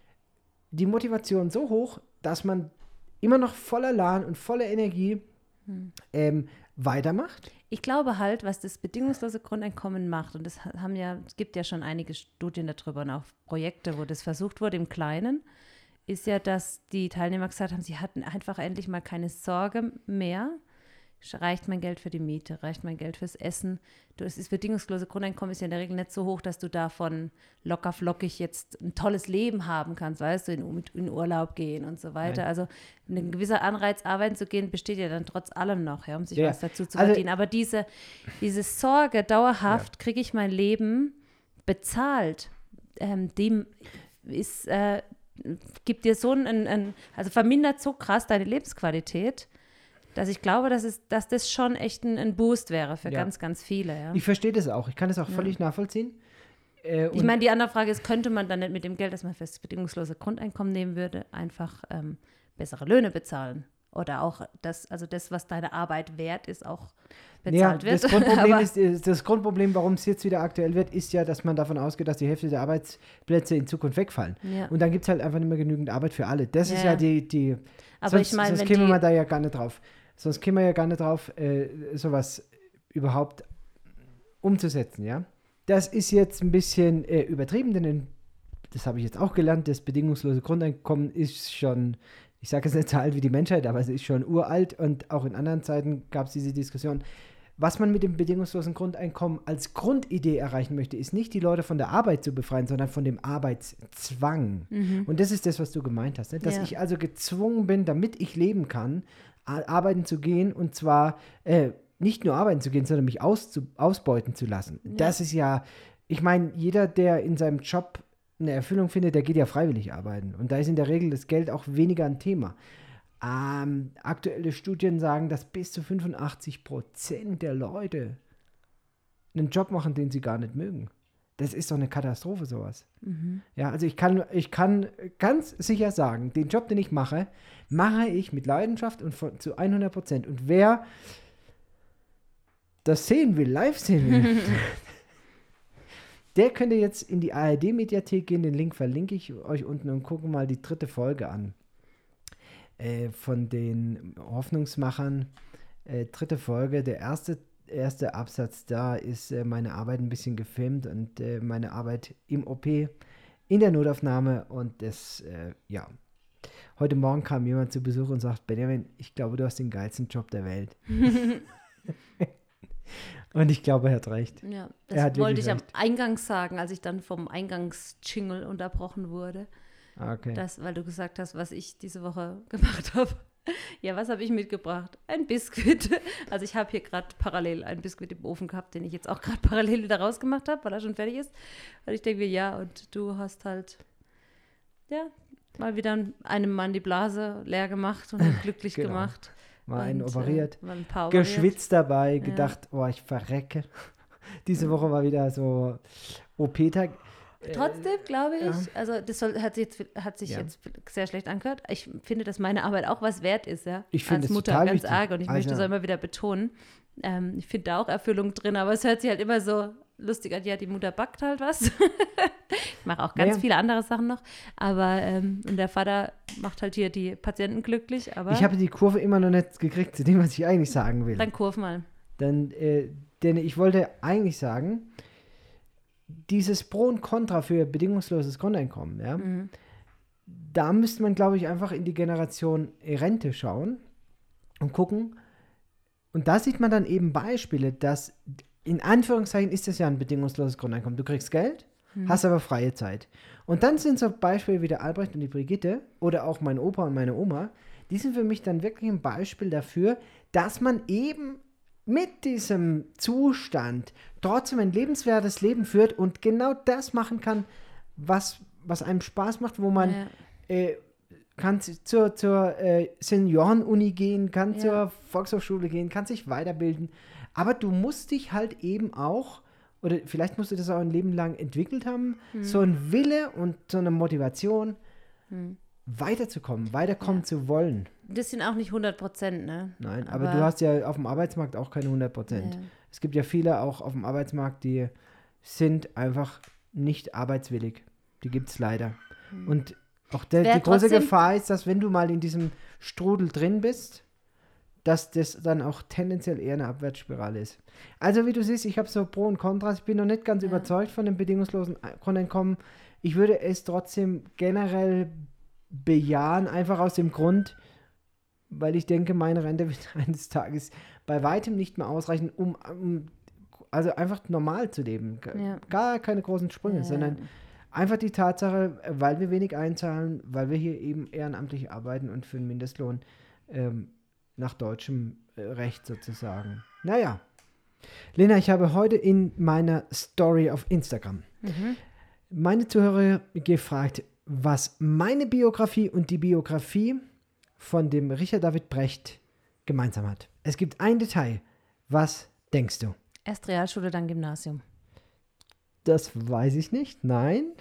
die Motivation so hoch, dass man immer noch voller Elan und voller Energie Hm. ähm, weitermacht? Ich glaube halt, was das bedingungslose Grundeinkommen macht, und das haben ja, es gibt ja schon einige Studien darüber und auch Projekte, wo das versucht wurde im Kleinen, ist ja, dass die Teilnehmer gesagt haben, sie hatten einfach endlich mal keine Sorge mehr. Reicht mein Geld für die Miete? Reicht mein Geld fürs Essen? Du, das ist bedingungslose Grundeinkommen ist ja in der Regel nicht so hoch, dass du davon locker flockig jetzt ein tolles Leben haben kannst, weißt du, in, in Urlaub gehen und so weiter. Nein. Also ein gewisser Anreiz, arbeiten zu gehen, besteht ja dann trotz allem noch, ja, um sich Ja. was dazu zu Also- verdienen. Aber diese, diese Sorge, dauerhaft kriege ich mein Leben bezahlt, ähm, dem ist, äh, gibt dir so ein, ein, also vermindert so krass deine Lebensqualität, dass ich glaube, dass, es, dass das schon echt ein, ein Boost wäre für Ja. ganz, ganz viele. Ja. Ich verstehe das auch. Ich kann das auch völlig nachvollziehen. Äh, Ich und- meine, die andere Frage ist, könnte man dann nicht mit dem Geld, das man für das bedingungslose Grundeinkommen nehmen würde, einfach ähm, bessere Löhne bezahlen? Oder auch das, also das, was deine Arbeit wert ist, auch bezahlt ja, wird. Das Grundproblem, Aber- ist, ist, das Grundproblem, warum es jetzt wieder aktuell wird, ist ja, dass man davon ausgeht, dass die Hälfte der Arbeitsplätze in Zukunft wegfallen. Ja. Und dann gibt es halt einfach nicht mehr genügend Arbeit für alle. Das ist Ja. ja die, die Aber sonst, ich meine, sonst wenn kämen die- wir da ja gar nicht drauf. Sonst kämen wir ja gar nicht drauf, äh, sowas überhaupt umzusetzen, ja. Das ist jetzt ein bisschen äh, übertrieben, denn in, das habe ich jetzt auch gelernt, das bedingungslose Grundeinkommen ist schon, ich sage es nicht so alt wie die Menschheit, aber es ist schon uralt und auch in anderen Zeiten gab es diese Diskussion. Was man mit dem bedingungslosen Grundeinkommen als Grundidee erreichen möchte, ist nicht die Leute von der Arbeit zu befreien, sondern von dem Arbeitszwang. Mhm. Und das ist das, was du gemeint hast. Ne? Dass Ja. ich also gezwungen bin, damit ich leben kann, a- arbeiten zu gehen und zwar äh, nicht nur arbeiten zu gehen, sondern mich auszu ausbeuten zu lassen. Ja. Das ist ja, ich meine, jeder, der in seinem Job eine Erfüllung findet, der geht ja freiwillig arbeiten. Und da ist in der Regel das Geld auch weniger ein Thema. Ähm, aktuelle Studien sagen, dass bis zu fünfundachtzig Prozent der Leute einen Job machen, den sie gar nicht mögen. Das ist doch eine Katastrophe, sowas. Mhm. Ja, also ich kann, ich kann ganz sicher sagen, den Job, den ich mache, mache ich mit Leidenschaft und von, zu hundert Prozent. Und wer das sehen will, live sehen will, der könnte jetzt in die A R D-Mediathek gehen, den Link verlinke ich euch unten und gucken mal die dritte Folge an. Äh, von den Hoffnungsmachern, äh, dritte Folge, der erste, erste Absatz da ist äh, meine Arbeit ein bisschen gefilmt und äh, meine Arbeit im O P, in der Notaufnahme und das, äh, ja. Heute Morgen kam jemand zu Besuch und sagt, Benjamin, ich glaube, du hast den geilsten Job der Welt. Und ich glaube, er hat recht. Ja, Er das hat wollte wirklich ich am recht. Eingang sagen, als ich dann vom Eingangsjingle unterbrochen wurde. Ah, okay. Das, weil du gesagt hast, was ich diese Woche gemacht habe. Ja, was habe ich mitgebracht? Ein Biskuit. Also ich habe hier gerade parallel einen Biskuit im Ofen gehabt, den ich jetzt auch gerade parallel wieder rausgemacht habe, weil er schon fertig ist. Und ich denke mir, ja, und du hast halt, ja, mal wieder einem Mann die Blase leer gemacht und ihn glücklich Genau. gemacht. Mal einen Und, operiert. Äh, mal ein paar operiert. Geschwitzt dabei, gedacht, oh, ich verrecke. Diese Woche war wieder so O P-Tag. Trotzdem glaube ich, ja. also das soll, hat sich, jetzt, hat sich Ja. jetzt sehr schlecht angehört. Ich finde, dass meine Arbeit auch was wert ist, ja. Ich finde Als es Mutter total ganz wichtig. arg und ich Also- möchte das auch immer wieder betonen. Ähm, ich finde da auch Erfüllung drin, aber es hört sich halt immer so lustig an, ja, die Mutter backt halt was. Ich mache auch ganz Naja. viele andere Sachen noch, aber ähm, und der Vater macht halt hier die Patienten glücklich, aber Ich habe die Kurve immer noch nicht gekriegt zu dem, was ich eigentlich sagen will. dann kurv mal. Dann, äh, denn ich wollte eigentlich sagen, dieses Pro und Contra für bedingungsloses Grundeinkommen, ja, Mhm. da müsste man, glaube ich, einfach in die Generation Rente schauen und gucken. Und da sieht man dann eben Beispiele, dass in Anführungszeichen ist das ja ein bedingungsloses Grundeinkommen. Du kriegst Geld, hast aber freie Zeit. Und dann sind so Beispiele wie der Albrecht und die Brigitte oder auch mein Opa und meine Oma, die sind für mich dann wirklich ein Beispiel dafür, dass man eben mit diesem Zustand trotzdem ein lebenswertes Leben führt und genau das machen kann, was, was einem Spaß macht, wo man Ja. äh, kann zur, zur äh, Seniorenuni gehen, kann Ja. zur Volkshochschule gehen, kann sich weiterbilden. Aber du musst dich halt eben auch, oder vielleicht musst du das auch ein Leben lang entwickelt haben, Hm. so ein Wille und so eine Motivation, Hm. weiterzukommen, weiterkommen Ja. zu wollen. Das sind auch nicht hundert Prozent, ne? Nein, aber, du hast ja auf dem Arbeitsmarkt auch keine hundert Prozent. Ja. Es gibt ja viele auch auf dem Arbeitsmarkt, die sind einfach nicht arbeitswillig. Die gibt es leider. Und auch der, Wer die große trotzdem- Gefahr ist, dass wenn du mal in diesem Strudel drin bist, dass das dann auch tendenziell eher eine Abwärtsspirale ist. Also wie du siehst, ich habe so Pro und Kontras. Ich bin noch nicht ganz Ja. überzeugt von dem bedingungslosen Grundeinkommen. Ich würde es trotzdem generell bejahen, einfach aus dem Grund, weil ich denke, meine Rente wird eines Tages bei weitem nicht mehr ausreichen, um, um also einfach normal zu leben. G- Ja. Gar keine großen Sprünge, Ja. sondern einfach die Tatsache, weil wir wenig einzahlen, weil wir hier eben ehrenamtlich arbeiten und für einen Mindestlohn ähm, nach deutschem äh, Recht sozusagen. Naja. Lena, ich habe heute in meiner Story auf Instagram Mhm. meine Zuhörer gefragt, was meine Biografie und die Biografie von dem Richard David Brecht gemeinsam hat. Es gibt ein Detail. Was denkst du? Erst Realschule, dann Gymnasium. Das weiß ich nicht. Nein.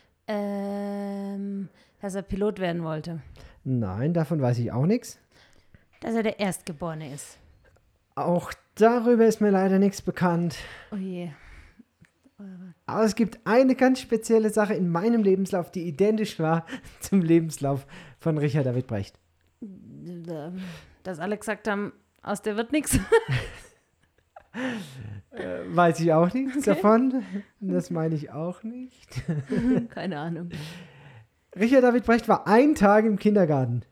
Ähm, dass er Pilot werden wollte. Nein, davon weiß ich auch nichts. Dass er der Erstgeborene ist. Auch darüber ist mir leider nichts bekannt. Oh je. Aber es gibt eine ganz spezielle Sache in meinem Lebenslauf, die identisch war zum Lebenslauf von Richard David Brecht. Dass alle gesagt haben, aus der wird nichts. Äh, weiß ich auch nichts Okay. davon. Das meine ich auch nicht. Keine Ahnung. Richard David Brecht war ein Tag im Kindergarten.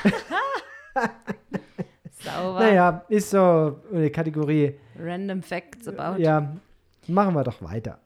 Sauber. Naja, ist so eine Kategorie. Random Facts about. Ja, machen wir doch weiter.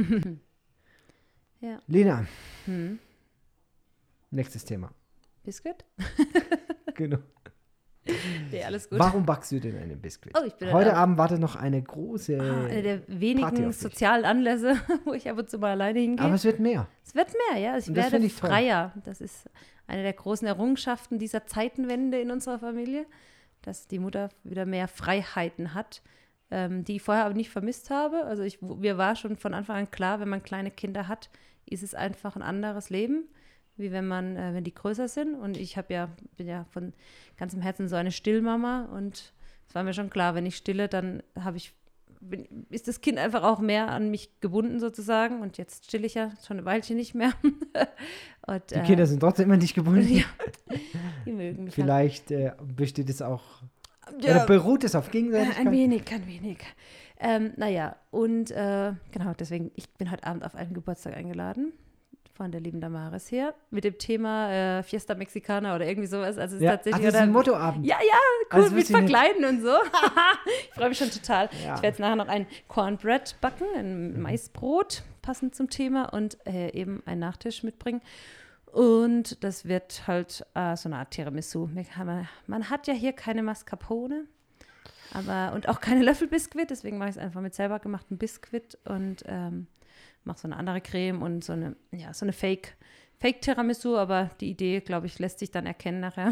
Ja. Lena, Hm. nächstes Thema. Biscuit? Genau. Nee, alles gut. Warum backst du denn einen Biskuit? Oh, ich bin Heute ein- Abend wartet noch eine große. Ah, einer der Party wenigen auf dich. sozialen Anlässe, wo ich ab und zu mal alleine hingehe. Aber es wird mehr. Es wird mehr, ja. Ich Und das werde finde ich toll. freier. Das ist eine der großen Errungenschaften dieser Zeitenwende in unserer Familie, dass die Mutter wieder mehr Freiheiten hat, ähm, die ich vorher aber nicht vermisst habe. Also ich, mir war schon von Anfang an klar, wenn man kleine Kinder hat, ist es einfach ein anderes Leben, wie wenn man, äh, wenn die größer sind. Und ich habe ja, bin ja von ganzem Herzen so eine Stillmama und es war mir schon klar, wenn ich stille, dann habe ich bin, ist das Kind einfach auch mehr an mich gebunden sozusagen. Und jetzt still ich ja schon ein Weilchen nicht mehr. Und, Die Kinder sind trotzdem immer nicht gebunden. ja, die mögen mich Vielleicht äh, besteht es auch. halt. Oder Ja, beruht es auf ein Gegenseitigkeit? wenig, ein wenig. Ähm, naja, und äh, genau, deswegen, ich bin heute Abend auf einen Geburtstag eingeladen. Von der lieben Damaris hier. Mit dem Thema äh, Fiesta Mexicana oder irgendwie sowas. Also es ist Ja, ach, tatsächlich. das ist ein oder- Mottoabend. Ja, ja, cool, Also mit wusste ich nicht. Verkleiden und so. Ich freue mich schon total. Ja. Ich werde jetzt nachher noch ein Cornbread backen, ein Maisbrot, passend zum Thema, und äh, eben einen Nachtisch mitbringen. Und das wird halt äh, so eine Art Tiramisu. Wir haben- Man hat ja hier keine Mascarpone, aber und auch keine Löffelbiskuit, deswegen mache ich es einfach mit selber gemachten Biskuit und ähm, mache so eine andere Creme und so eine, ja, so eine Fake, Fake Tiramisu, aber die Idee, glaube ich, lässt sich dann erkennen nachher.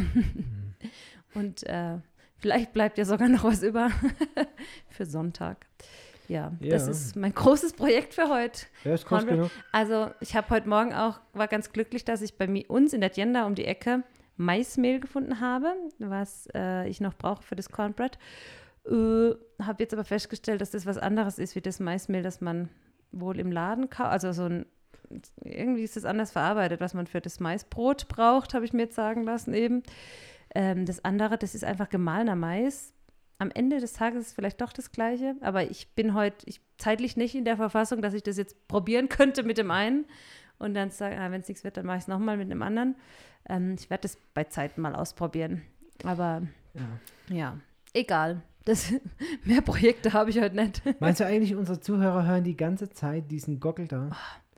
Und äh, vielleicht bleibt ja sogar noch was über für Sonntag. Ja, das Ja. ist mein großes Projekt für heute. Ja, ist groß Cornbread. genug. Also ich habe heute Morgen auch, war ganz glücklich, dass ich bei mi- uns in der Tienda um die Ecke Maismehl gefunden habe, was äh, ich noch brauche für das Cornbread. Äh, habe jetzt aber festgestellt, dass das was anderes ist wie das Maismehl, das man wohl im Laden kauft. Also so ein, irgendwie ist das anders verarbeitet, was man für das Maisbrot braucht, habe ich mir jetzt sagen lassen eben. Ähm, das andere, das ist einfach gemahlener Mais. Am Ende des Tages ist es vielleicht doch das Gleiche, aber ich bin heute ich, zeitlich nicht in der Verfassung, dass ich das jetzt probieren könnte mit dem einen und dann sagen, ah, wenn es nichts wird, dann mache ich es nochmal mit dem anderen. Ähm, ich werde das bei Zeiten mal ausprobieren. Aber Ja. ja, egal. Das, mehr Projekte habe ich heute nicht. Meinst du eigentlich, unsere Zuhörer hören die ganze Zeit diesen Gockel da?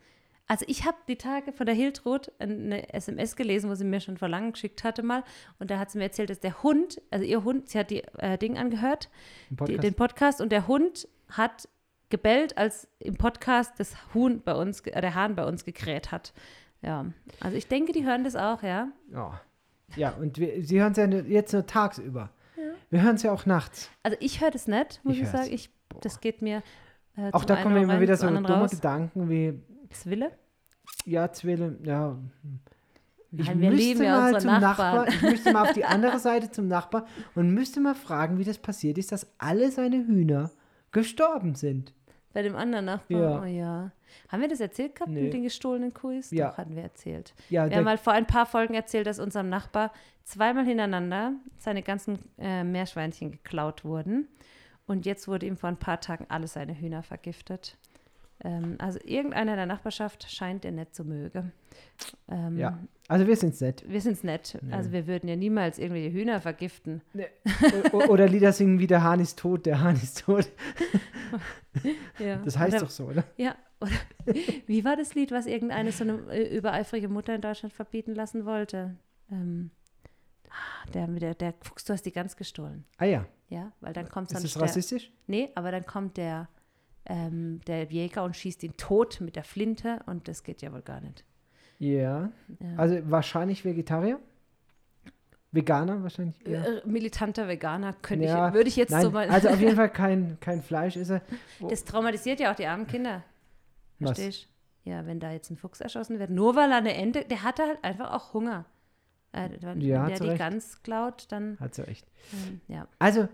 Also ich habe die Tage von der Hiltrud eine S M S gelesen, wo sie mir schon vor langem geschickt hatte mal. Und da hat sie mir erzählt, dass der Hund, also ihr Hund, sie hat die äh, Ding angehört, Podcast? Die, den Podcast. Und der Hund hat gebellt, als im Podcast das Huhn bei uns, äh, der Hahn bei uns gekräht hat. Ja, also ich denke, die hören das auch, ja. Ja, ja und wir, sie hören es ja jetzt nur tagsüber. Ja. Wir hören es ja auch nachts. Also ich höre das nicht, muss ich, ich sagen. Ich, das geht mir äh, Auch da kommen mir immer wieder so dumme raus. Gedanken wie Zwille? Ja, Zwille, ja. Ich Nein, wir lieben ja unsere zum Nachbarn. Nachbar, ich müsste mal auf die andere Seite zum Nachbar und müsste mal fragen, wie das passiert ist, dass alle seine Hühner gestorben sind. Bei dem anderen Nachbarn? Ja. Oh ja. Haben wir das erzählt gehabt Nee. mit den gestohlenen Kuis? Ja. Doch, hatten wir erzählt. Ja, wir der, haben mal vor ein paar Folgen erzählt, dass unserem Nachbar zweimal hintereinander seine ganzen äh, Meerschweinchen geklaut wurden. Und jetzt wurde ihm vor ein paar Tagen alle seine Hühner vergiftet. Ähm, also irgendeiner der Nachbarschaft scheint er nicht zu mögen. Ähm, ja, also wir sind's nicht. Wir sind's nicht. Nee. Also wir würden ja niemals irgendwelche Hühner vergiften. Nee. O- Oder Lieder singen wie der Hahn ist tot, der Hahn ist tot. Ja. Das heißt oder, doch so, oder? Ja, oder wie war das Lied, was irgendeine so eine äh, übereifrige Mutter in Deutschland verbieten lassen wollte? Ähm, ah, der, der, der Fuchs, du hast die Gans gestohlen. Ah ja. Ja, weil dann kommt Ist sonst das der, rassistisch? Nee, aber dann kommt der, ähm, der Jäger und schießt ihn tot mit der Flinte und das geht ja wohl gar nicht. Ja. Ja. Also wahrscheinlich Vegetarier? Veganer wahrscheinlich? Ja. Äh, militanter Veganer könnte Ja, ich, würde ich jetzt Nein, so mal. also auf jeden Fall kein, kein Fleisch ist er. Das traumatisiert ja auch die armen Kinder. Was? Verstehst du? Ja, wenn da jetzt ein Fuchs erschossen wird, nur weil er eine Ente, der hatte halt einfach auch Hunger. Äh, wenn Ja, wenn hat der sie die recht. Gans klaut, dann, Hat sie recht. ähm, ja. Also,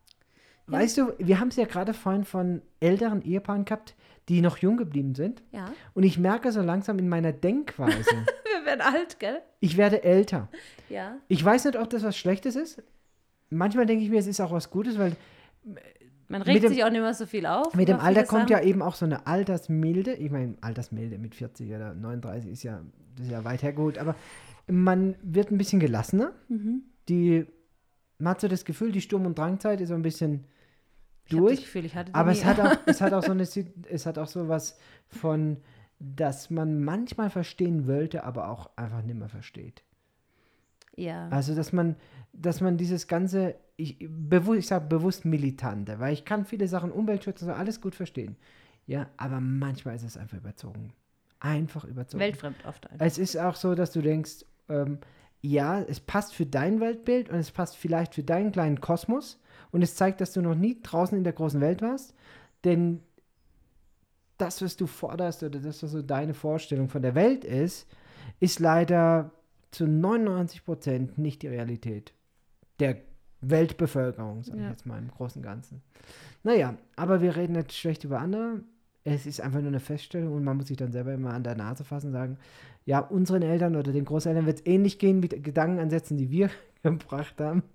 weißt du, wir haben es ja gerade vorhin von älteren Ehepaaren gehabt, die noch jung geblieben sind. Ja. Und ich merke so langsam in meiner Denkweise, Wir werden alt, gell? ich werde älter. Ja. Ich weiß nicht, ob das was Schlechtes ist. Manchmal denke ich mir, es ist auch was Gutes, weil Man Mit regt dem- sich auch nicht mehr so viel auf. mit dem über Alter viele kommt Sachen. ja eben auch so eine Altersmilde. Ich meine, Altersmilde mit vierzig oder neununddreißig ist ja, das ist ja weit hergeholt, aber man wird ein bisschen gelassener. Mhm. Die, man hat so das Gefühl, die Sturm- und Drangzeit ist so ein bisschen Ich habe das durch. Gefühl, ich hatte die Aber nie. es hat auch, es hat auch so eine, Si- es hat auch so was von, dass man manchmal verstehen wollte, aber auch einfach nicht mehr versteht. Ja. Also, dass man, dass man dieses ganze, ich, bewusst, ich sage bewusst militante, weil ich kann viele Sachen, Umweltschutz und so, alles gut verstehen. Ja, aber manchmal ist es einfach überzogen. Einfach überzogen. Weltfremd oft einfach. Es ist auch so, dass du denkst, ähm, ja, es passt für dein Weltbild und es passt vielleicht für deinen kleinen Kosmos und es zeigt, dass du noch nie draußen in der großen Welt warst, denn das, was du forderst oder das, was so deine Vorstellung von der Welt ist, ist leider zu neunundneunzig Prozent nicht die Realität der Weltbevölkerung, sage Ja. ich jetzt mal im Großen und Ganzen. Naja, aber wir reden nicht schlecht über andere. Es ist einfach nur eine Feststellung und man muss sich dann selber immer an der Nase fassen und sagen, ja, unseren Eltern oder den Großeltern wird es ähnlich gehen mit Gedankenansätzen, die wir gebracht haben.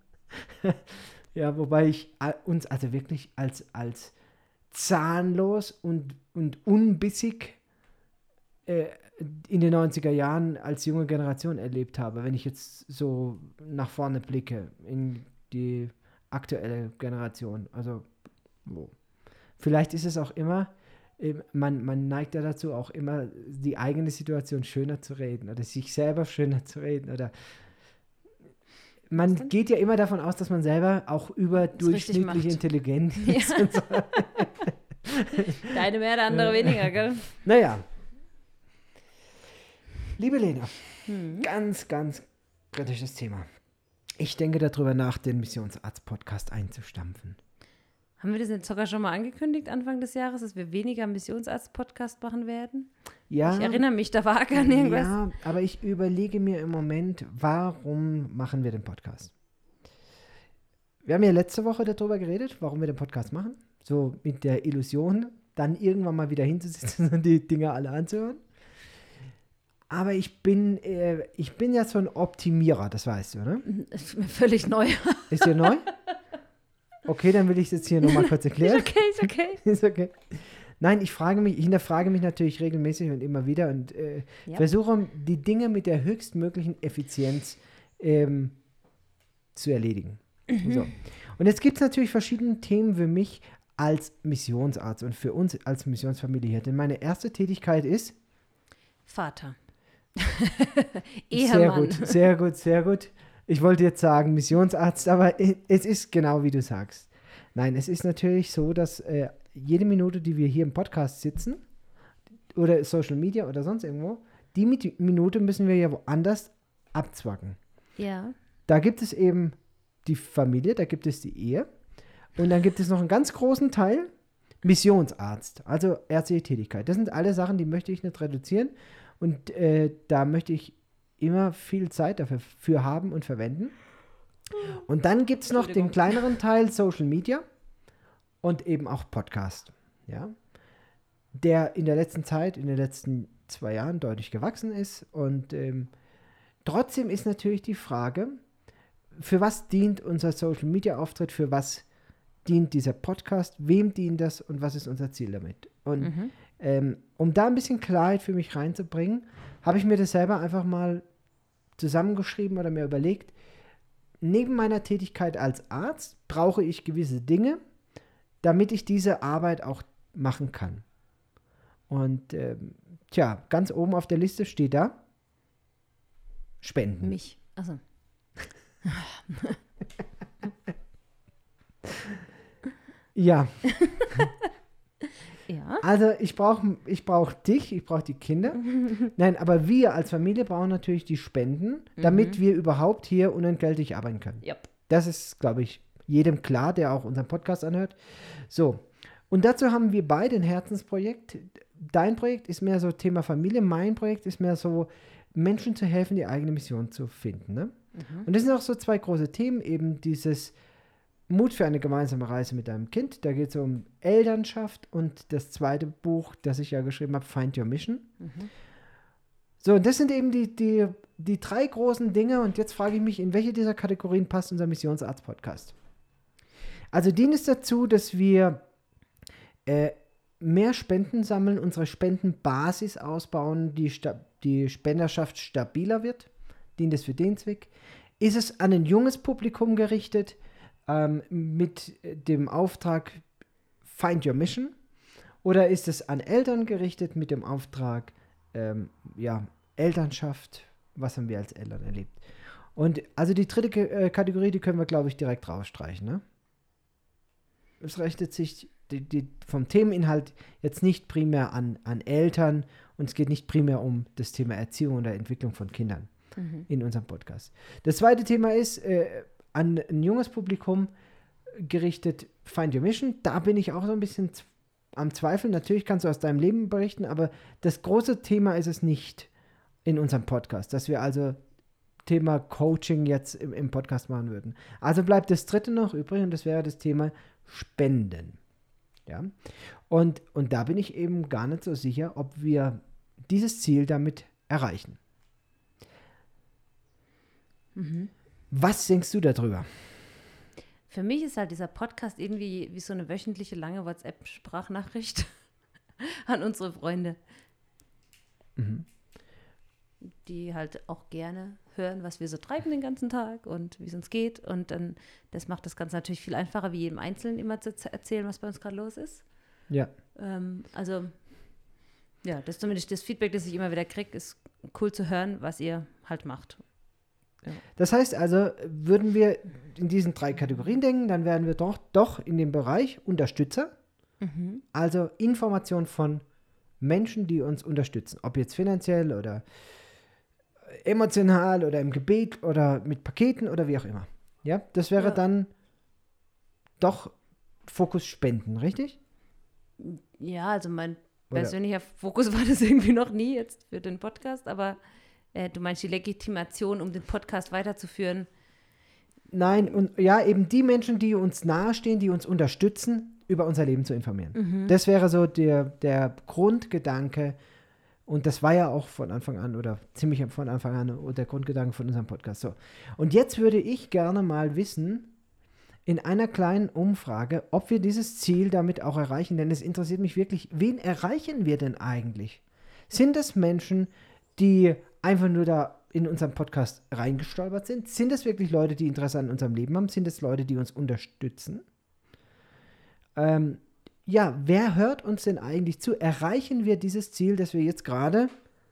Ja, wobei ich äh, uns also wirklich als, als zahnlos und, und unbissig äh, in den neunziger Jahren als junge Generation erlebt habe, wenn ich jetzt so nach vorne blicke in die aktuelle Generation. Also, wo. Vielleicht ist es auch immer, äh, man, man neigt ja dazu, auch immer die eigene Situation schöner zu reden oder sich selber schöner zu reden oder man denn? geht ja immer davon aus, dass man selber auch richtig überdurchschnittlich macht. intelligent Ja. ist. Und so. Der eine mehr, der andere weniger, gell? Naja. Liebe Lena, Hm. ganz, ganz kritisches Thema. Ich denke darüber nach, den Missionsarzt-Podcast einzustampfen. Haben wir das nicht sogar schon mal angekündigt, Anfang des Jahres, dass wir weniger Missionsarzt-Podcast machen werden? Ja, Ich erinnere mich, da war gar irgendwas. ja, aber ich überlege mir im Moment, warum machen wir den Podcast? Wir haben ja letzte Woche darüber geredet, warum wir den Podcast machen. So mit der Illusion, dann irgendwann mal wieder hinzusitzen und die Dinge alle anzuhören. Aber ich bin, äh, ich bin ja so ein Optimierer, das weißt du, ne? Das ist mir völlig neu. Ist dir neu? Okay, dann will ich es jetzt hier nochmal kurz Ist erklären. okay, ist okay. Ist okay. Nein, ich frage mich, ich hinterfrage mich natürlich regelmäßig und immer wieder und äh, Ja. versuche, die Dinge mit der höchstmöglichen Effizienz ähm, zu erledigen. So. Und jetzt gibt es natürlich verschiedene Themen für mich als Missionsarzt und für uns als Missionsfamilie hier. Denn meine erste Tätigkeit ist, Vater. Sehr Ehemann. gut, sehr gut, sehr gut. Ich wollte jetzt sagen Missionsarzt, aber es ist genau wie du sagst. Nein, es ist natürlich so, dass äh, jede Minute, die wir hier im Podcast sitzen oder Social Media oder sonst irgendwo, die Mit- Minute müssen wir ja woanders abzwacken. Ja. Da gibt es eben die Familie, da gibt es die Ehe und dann gibt es noch einen ganz großen Teil Missionsarzt, also ärztliche Tätigkeit. Das sind alle Sachen, die möchte ich nicht reduzieren und äh, da möchte ich immer viel Zeit dafür für haben und verwenden. Und dann gibt es noch den kleineren Teil Social Media und eben auch Podcast, ja, der in der letzten Zeit, in den letzten zwei Jahren deutlich gewachsen ist und ähm, trotzdem ist natürlich die Frage, für was dient unser Social Media Auftritt, für was dient dieser Podcast, wem dient das und was ist unser Ziel damit? Und Mhm. ähm, um da ein bisschen Klarheit für mich reinzubringen, habe ich mir das selber einfach mal zusammengeschrieben oder mir überlegt, neben meiner Tätigkeit als Arzt brauche ich gewisse Dinge, damit ich diese Arbeit auch machen kann. Und ähm, tja, ganz oben auf der Liste steht da Spenden. Mich. Also. Ja, Ja. also ich brauche ich brauch dich, ich brauche die Kinder. Nein, aber wir als Familie brauchen natürlich die Spenden, damit Mhm. wir überhaupt hier unentgeltlich arbeiten können. Yep. Das ist, glaube ich, jedem klar, der auch unseren Podcast anhört. So, und dazu haben wir beide ein Herzensprojekt. Dein Projekt ist mehr so Thema Familie, mein Projekt ist mehr so, Menschen zu helfen, die eigene Mission zu finden. Ne? Mhm. Und das sind auch so zwei große Themen, eben dieses Mut für eine gemeinsame Reise mit deinem Kind. Da geht es um Elternschaft und das zweite Buch, das ich ja geschrieben habe, Find Your Mission. Mhm. So, und das sind eben die, die, die drei großen Dinge. Und jetzt frage ich mich, in welche dieser Kategorien passt unser Missionsarzt-Podcast? Also dient es dazu, dass wir äh, mehr Spenden sammeln, unsere Spendenbasis ausbauen, die, Sta- die Spenderschaft stabiler wird? Dient es für den Zweck? Ist es an ein junges Publikum gerichtet, ähm, mit dem Auftrag Find Your Mission? Oder ist es an Eltern gerichtet mit dem Auftrag, ähm, ja, Elternschaft, was haben wir als Eltern erlebt? Und also die dritte K- äh, Kategorie, die können wir, glaube ich, direkt rausstreichen, ne? Es richtet sich die, die, vom Themeninhalt jetzt nicht primär an, an Eltern und es geht nicht primär um das Thema Erziehung oder Entwicklung von Kindern Mhm. in unserem Podcast. Das zweite Thema ist äh, an ein junges Publikum gerichtet, Find Your Mission. Da bin ich auch so ein bisschen z- am Zweifeln. Natürlich kannst du aus deinem Leben berichten, aber das große Thema ist es nicht in unserem Podcast, dass wir also Thema Coaching jetzt im, im Podcast machen würden. Also bleibt das dritte noch übrig und das wäre das Thema Spenden. Ja? Und, und da bin ich eben gar nicht so sicher, ob wir dieses Ziel damit erreichen. Mhm. Was denkst du darüber? Für mich ist halt dieser Podcast irgendwie wie so eine wöchentliche lange WhatsApp-Sprachnachricht an unsere Freunde, Mhm. die halt auch gerne hören, was wir so treiben den ganzen Tag und wie es uns geht. Und dann, das macht das Ganze natürlich viel einfacher, wie jedem Einzelnen immer zu z- erzählen, was bei uns gerade los ist. Ja. Ähm, also, ja, das ist zumindest das Feedback, das ich immer wieder kriege, ist cool zu hören, was ihr halt macht. Das heißt also, würden wir in diesen drei Kategorien denken, dann wären wir doch, doch in dem Bereich Unterstützer, Mhm. also Information von Menschen, die uns unterstützen, ob jetzt finanziell oder emotional oder im Gebet oder mit Paketen oder wie auch immer. Ja, das wäre Ja. dann doch Fokus Spenden, richtig? Ja, also mein Oder- persönlicher Fokus war das irgendwie noch nie jetzt für den Podcast, aber äh, du meinst die Legitimation, um den Podcast weiterzuführen. Nein, und ja, eben die Menschen, die uns nahestehen, die uns unterstützen, über unser Leben zu informieren. Mhm. Das wäre so der, der Grundgedanke, und das war ja auch von Anfang an oder ziemlich von Anfang an der Grundgedanke von unserem Podcast. So. Und jetzt würde ich gerne mal wissen, in einer kleinen Umfrage, ob wir dieses Ziel damit auch erreichen, denn es interessiert mich wirklich, wen erreichen wir denn eigentlich? Sind es Menschen, die einfach nur da in unserem Podcast reingestolpert sind? Sind es wirklich Leute, die Interesse an unserem Leben haben? Sind es Leute, die uns unterstützen? Ähm, ja, wer hört uns denn eigentlich zu? Erreichen wir dieses Ziel, das wir jetzt gerade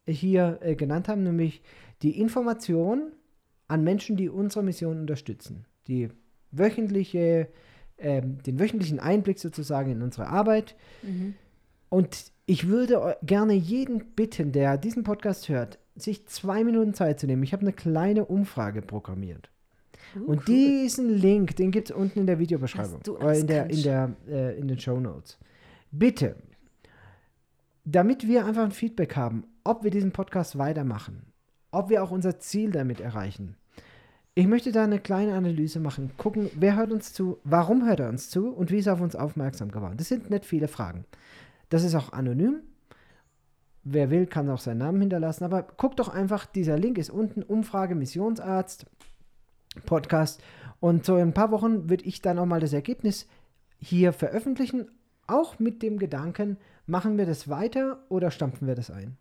hier äh, genannt haben, nämlich die Information an Menschen, die unsere Mission unterstützen. Die wöchentliche, ähm, den wöchentlichen Einblick sozusagen in unsere Arbeit. Mhm. Und ich würde gerne jeden bitten, der diesen Podcast hört, sich zwei Minuten Zeit zu nehmen. Ich habe eine kleine Umfrage programmiert. Uh, Und cool. diesen Link, den gibt es unten in der Videobeschreibung. Was du Oder in, der, alles in, der, äh, in den Shownotes. Bitte, damit wir einfach ein Feedback haben, ob wir diesen Podcast weitermachen, ob wir auch unser Ziel damit erreichen. Ich möchte da eine kleine Analyse machen, gucken, wer hört uns zu, warum hört er uns zu und wie ist er auf uns aufmerksam geworden. Das sind nicht viele Fragen. Das ist auch anonym. Wer will, kann auch seinen Namen hinterlassen. Aber guckt doch einfach, dieser Link ist unten, Umfrage, Missionsarzt, Podcast. Und so in ein paar Wochen würde ich dann auch mal das Ergebnis hier veröffentlichen, auch mit dem Gedanken, machen wir das weiter oder stampfen wir das ein?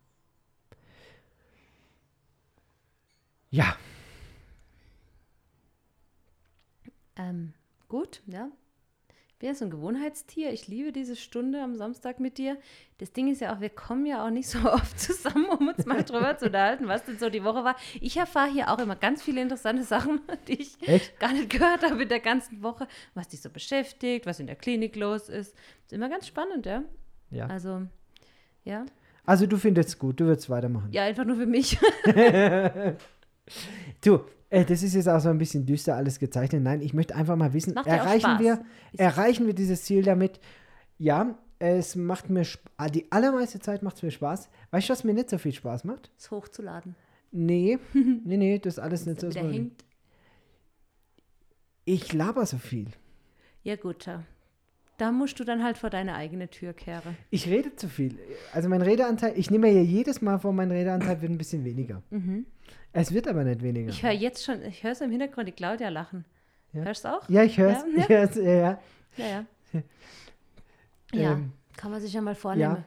Ja. Ähm, gut, ja. Ich bin ja so ein Gewohnheitstier. Ich liebe diese Stunde am Samstag mit dir. Das Ding ist ja auch, wir kommen ja auch nicht so oft zusammen, um uns mal drüber zu unterhalten, was denn so die Woche war. Ich erfahre hier auch immer ganz viele interessante Sachen, die ich Echt? gar nicht gehört habe in der ganzen Woche, was dich so beschäftigt, was in der Klinik los ist. Ist immer ganz spannend, ja. Ja. Also, ja. Also du findest es gut, du würdest weitermachen. Ja, einfach nur für mich. Du, äh, das ist jetzt auch so ein bisschen düster alles gezeichnet. Nein, ich möchte einfach mal wissen, Macht ja auch erreichen Spaß. wir, erreichen wir dieses Ziel damit? Ja, es macht mir, Sp- ah, die allermeiste Zeit macht es mir Spaß. Weißt du, was mir nicht so viel Spaß macht? Es hochzuladen. Nee, nee, nee, das ist alles nicht so. Der so- hängt. Ich laber so viel. Ja, gut, ja. Da musst du dann halt vor deine eigene Tür kehren. Ich rede zu viel. Also mein Redeanteil, ich nehme ja jedes Mal vor, mein Redeanteil wird ein bisschen weniger. Mhm. Es wird aber nicht weniger. Ich höre jetzt schon, ich höre so im Hintergrund die Claudia lachen. Ja. Hörst du auch? Ja, ich höre es. Ja, Ich hör's, ja, ja. Ja, ja. Ja, Ähm, kann man sich ja mal vornehmen.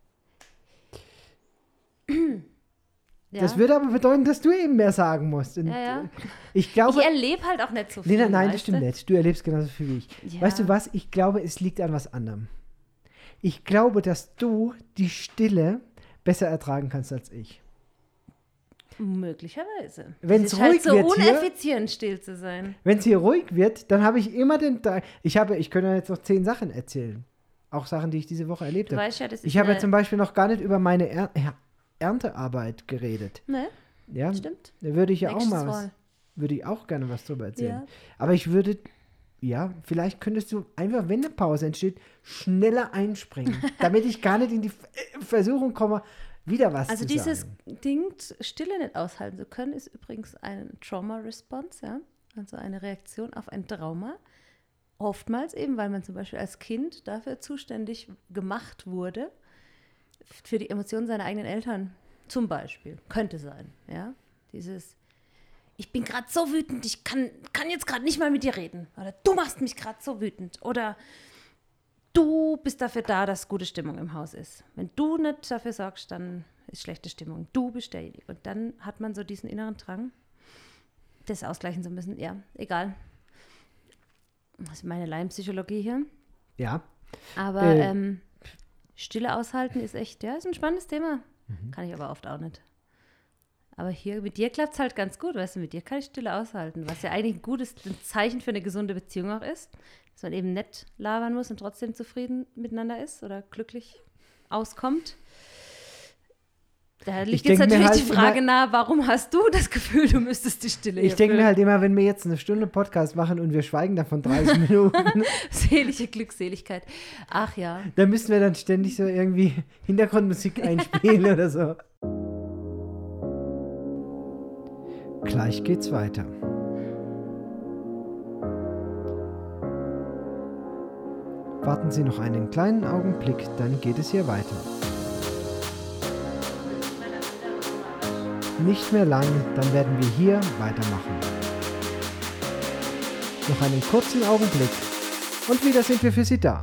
Ja. Das würde aber bedeuten, dass du eben mehr sagen musst. Und Ja, ja. äh, Ich glaube. Ich erlebe halt auch nicht so viel. Lena, nein, das weißt stimmt du? nicht. Du erlebst genauso viel wie ich. Ja. Weißt du was? Ich glaube, es liegt an was anderem. Ich glaube, dass du die Stille besser ertragen kannst als ich. Möglicherweise. Wenn's es ist halt ruhig so wird hier- uneffizient, still zu sein. Wenn es hier ruhig wird, dann habe ich immer den. Drang- Ich habe, ich könnte jetzt noch zehn Sachen erzählen. Auch Sachen, die ich diese Woche erlebt Du habe. weißt ja, das ist Ich habe ja eine- zum Beispiel noch gar nicht über meine er er Erntearbeit geredet. Ne, Ja, stimmt. da würde ich ja auch Nächstes mal was, Mal. würde ich auch gerne was drüber erzählen. Ja. Aber ich würde, ja, vielleicht könntest du einfach, wenn eine Pause entsteht, schneller einspringen, damit ich gar nicht in die F- äh, Versuchung komme, wieder was Also zu dieses sagen. Ding, Stille nicht aushalten zu können, ist übrigens ein Trauma-Response, ja. Also eine Reaktion auf ein Trauma. Oftmals eben, weil man zum Beispiel als Kind dafür zuständig gemacht wurde, für die Emotionen seiner eigenen Eltern. Zum Beispiel. Könnte sein, ja. Dieses, ich bin gerade so wütend, ich kann, kann jetzt gerade nicht mal mit dir reden. Oder du machst mich gerade so wütend. Oder du bist dafür da, dass gute Stimmung im Haus ist. Wenn du nicht dafür sorgst, dann ist schlechte Stimmung. Du bist derjenige. Und dann hat man so diesen inneren Drang, das ausgleichen zu müssen. Ja, egal. Das ist meine Laienpsychologie hier. Ja, Aber Äh. ähm, Stille aushalten ist echt, ja, ist ein spannendes Thema. Kann ich aber oft auch nicht. Aber hier, mit dir klappt es halt ganz gut, weißt du, mit dir kann ich Stille aushalten, was ja eigentlich ein gutes ein Zeichen für eine gesunde Beziehung auch ist, dass man eben nett labern muss und trotzdem zufrieden miteinander ist oder glücklich auskommt. Da liegt jetzt denk mir natürlich halt die Frage immer- nahe, warum hast du das Gefühl, du müsstest die Stille ich hier denke mir füllen? halt immer, wenn wir jetzt eine Stunde Podcast machen und wir schweigen davon dreißig Minuten, Selige Glückseligkeit. Ach ja. dann müssen wir dann ständig so irgendwie Hintergrundmusik einspielen oder so. Gleich geht's weiter. Warten Sie noch einen kleinen Augenblick, dann geht es hier weiter. Nicht mehr lang, dann werden wir hier weitermachen. Noch einen kurzen Augenblick und wieder sind wir für Sie da.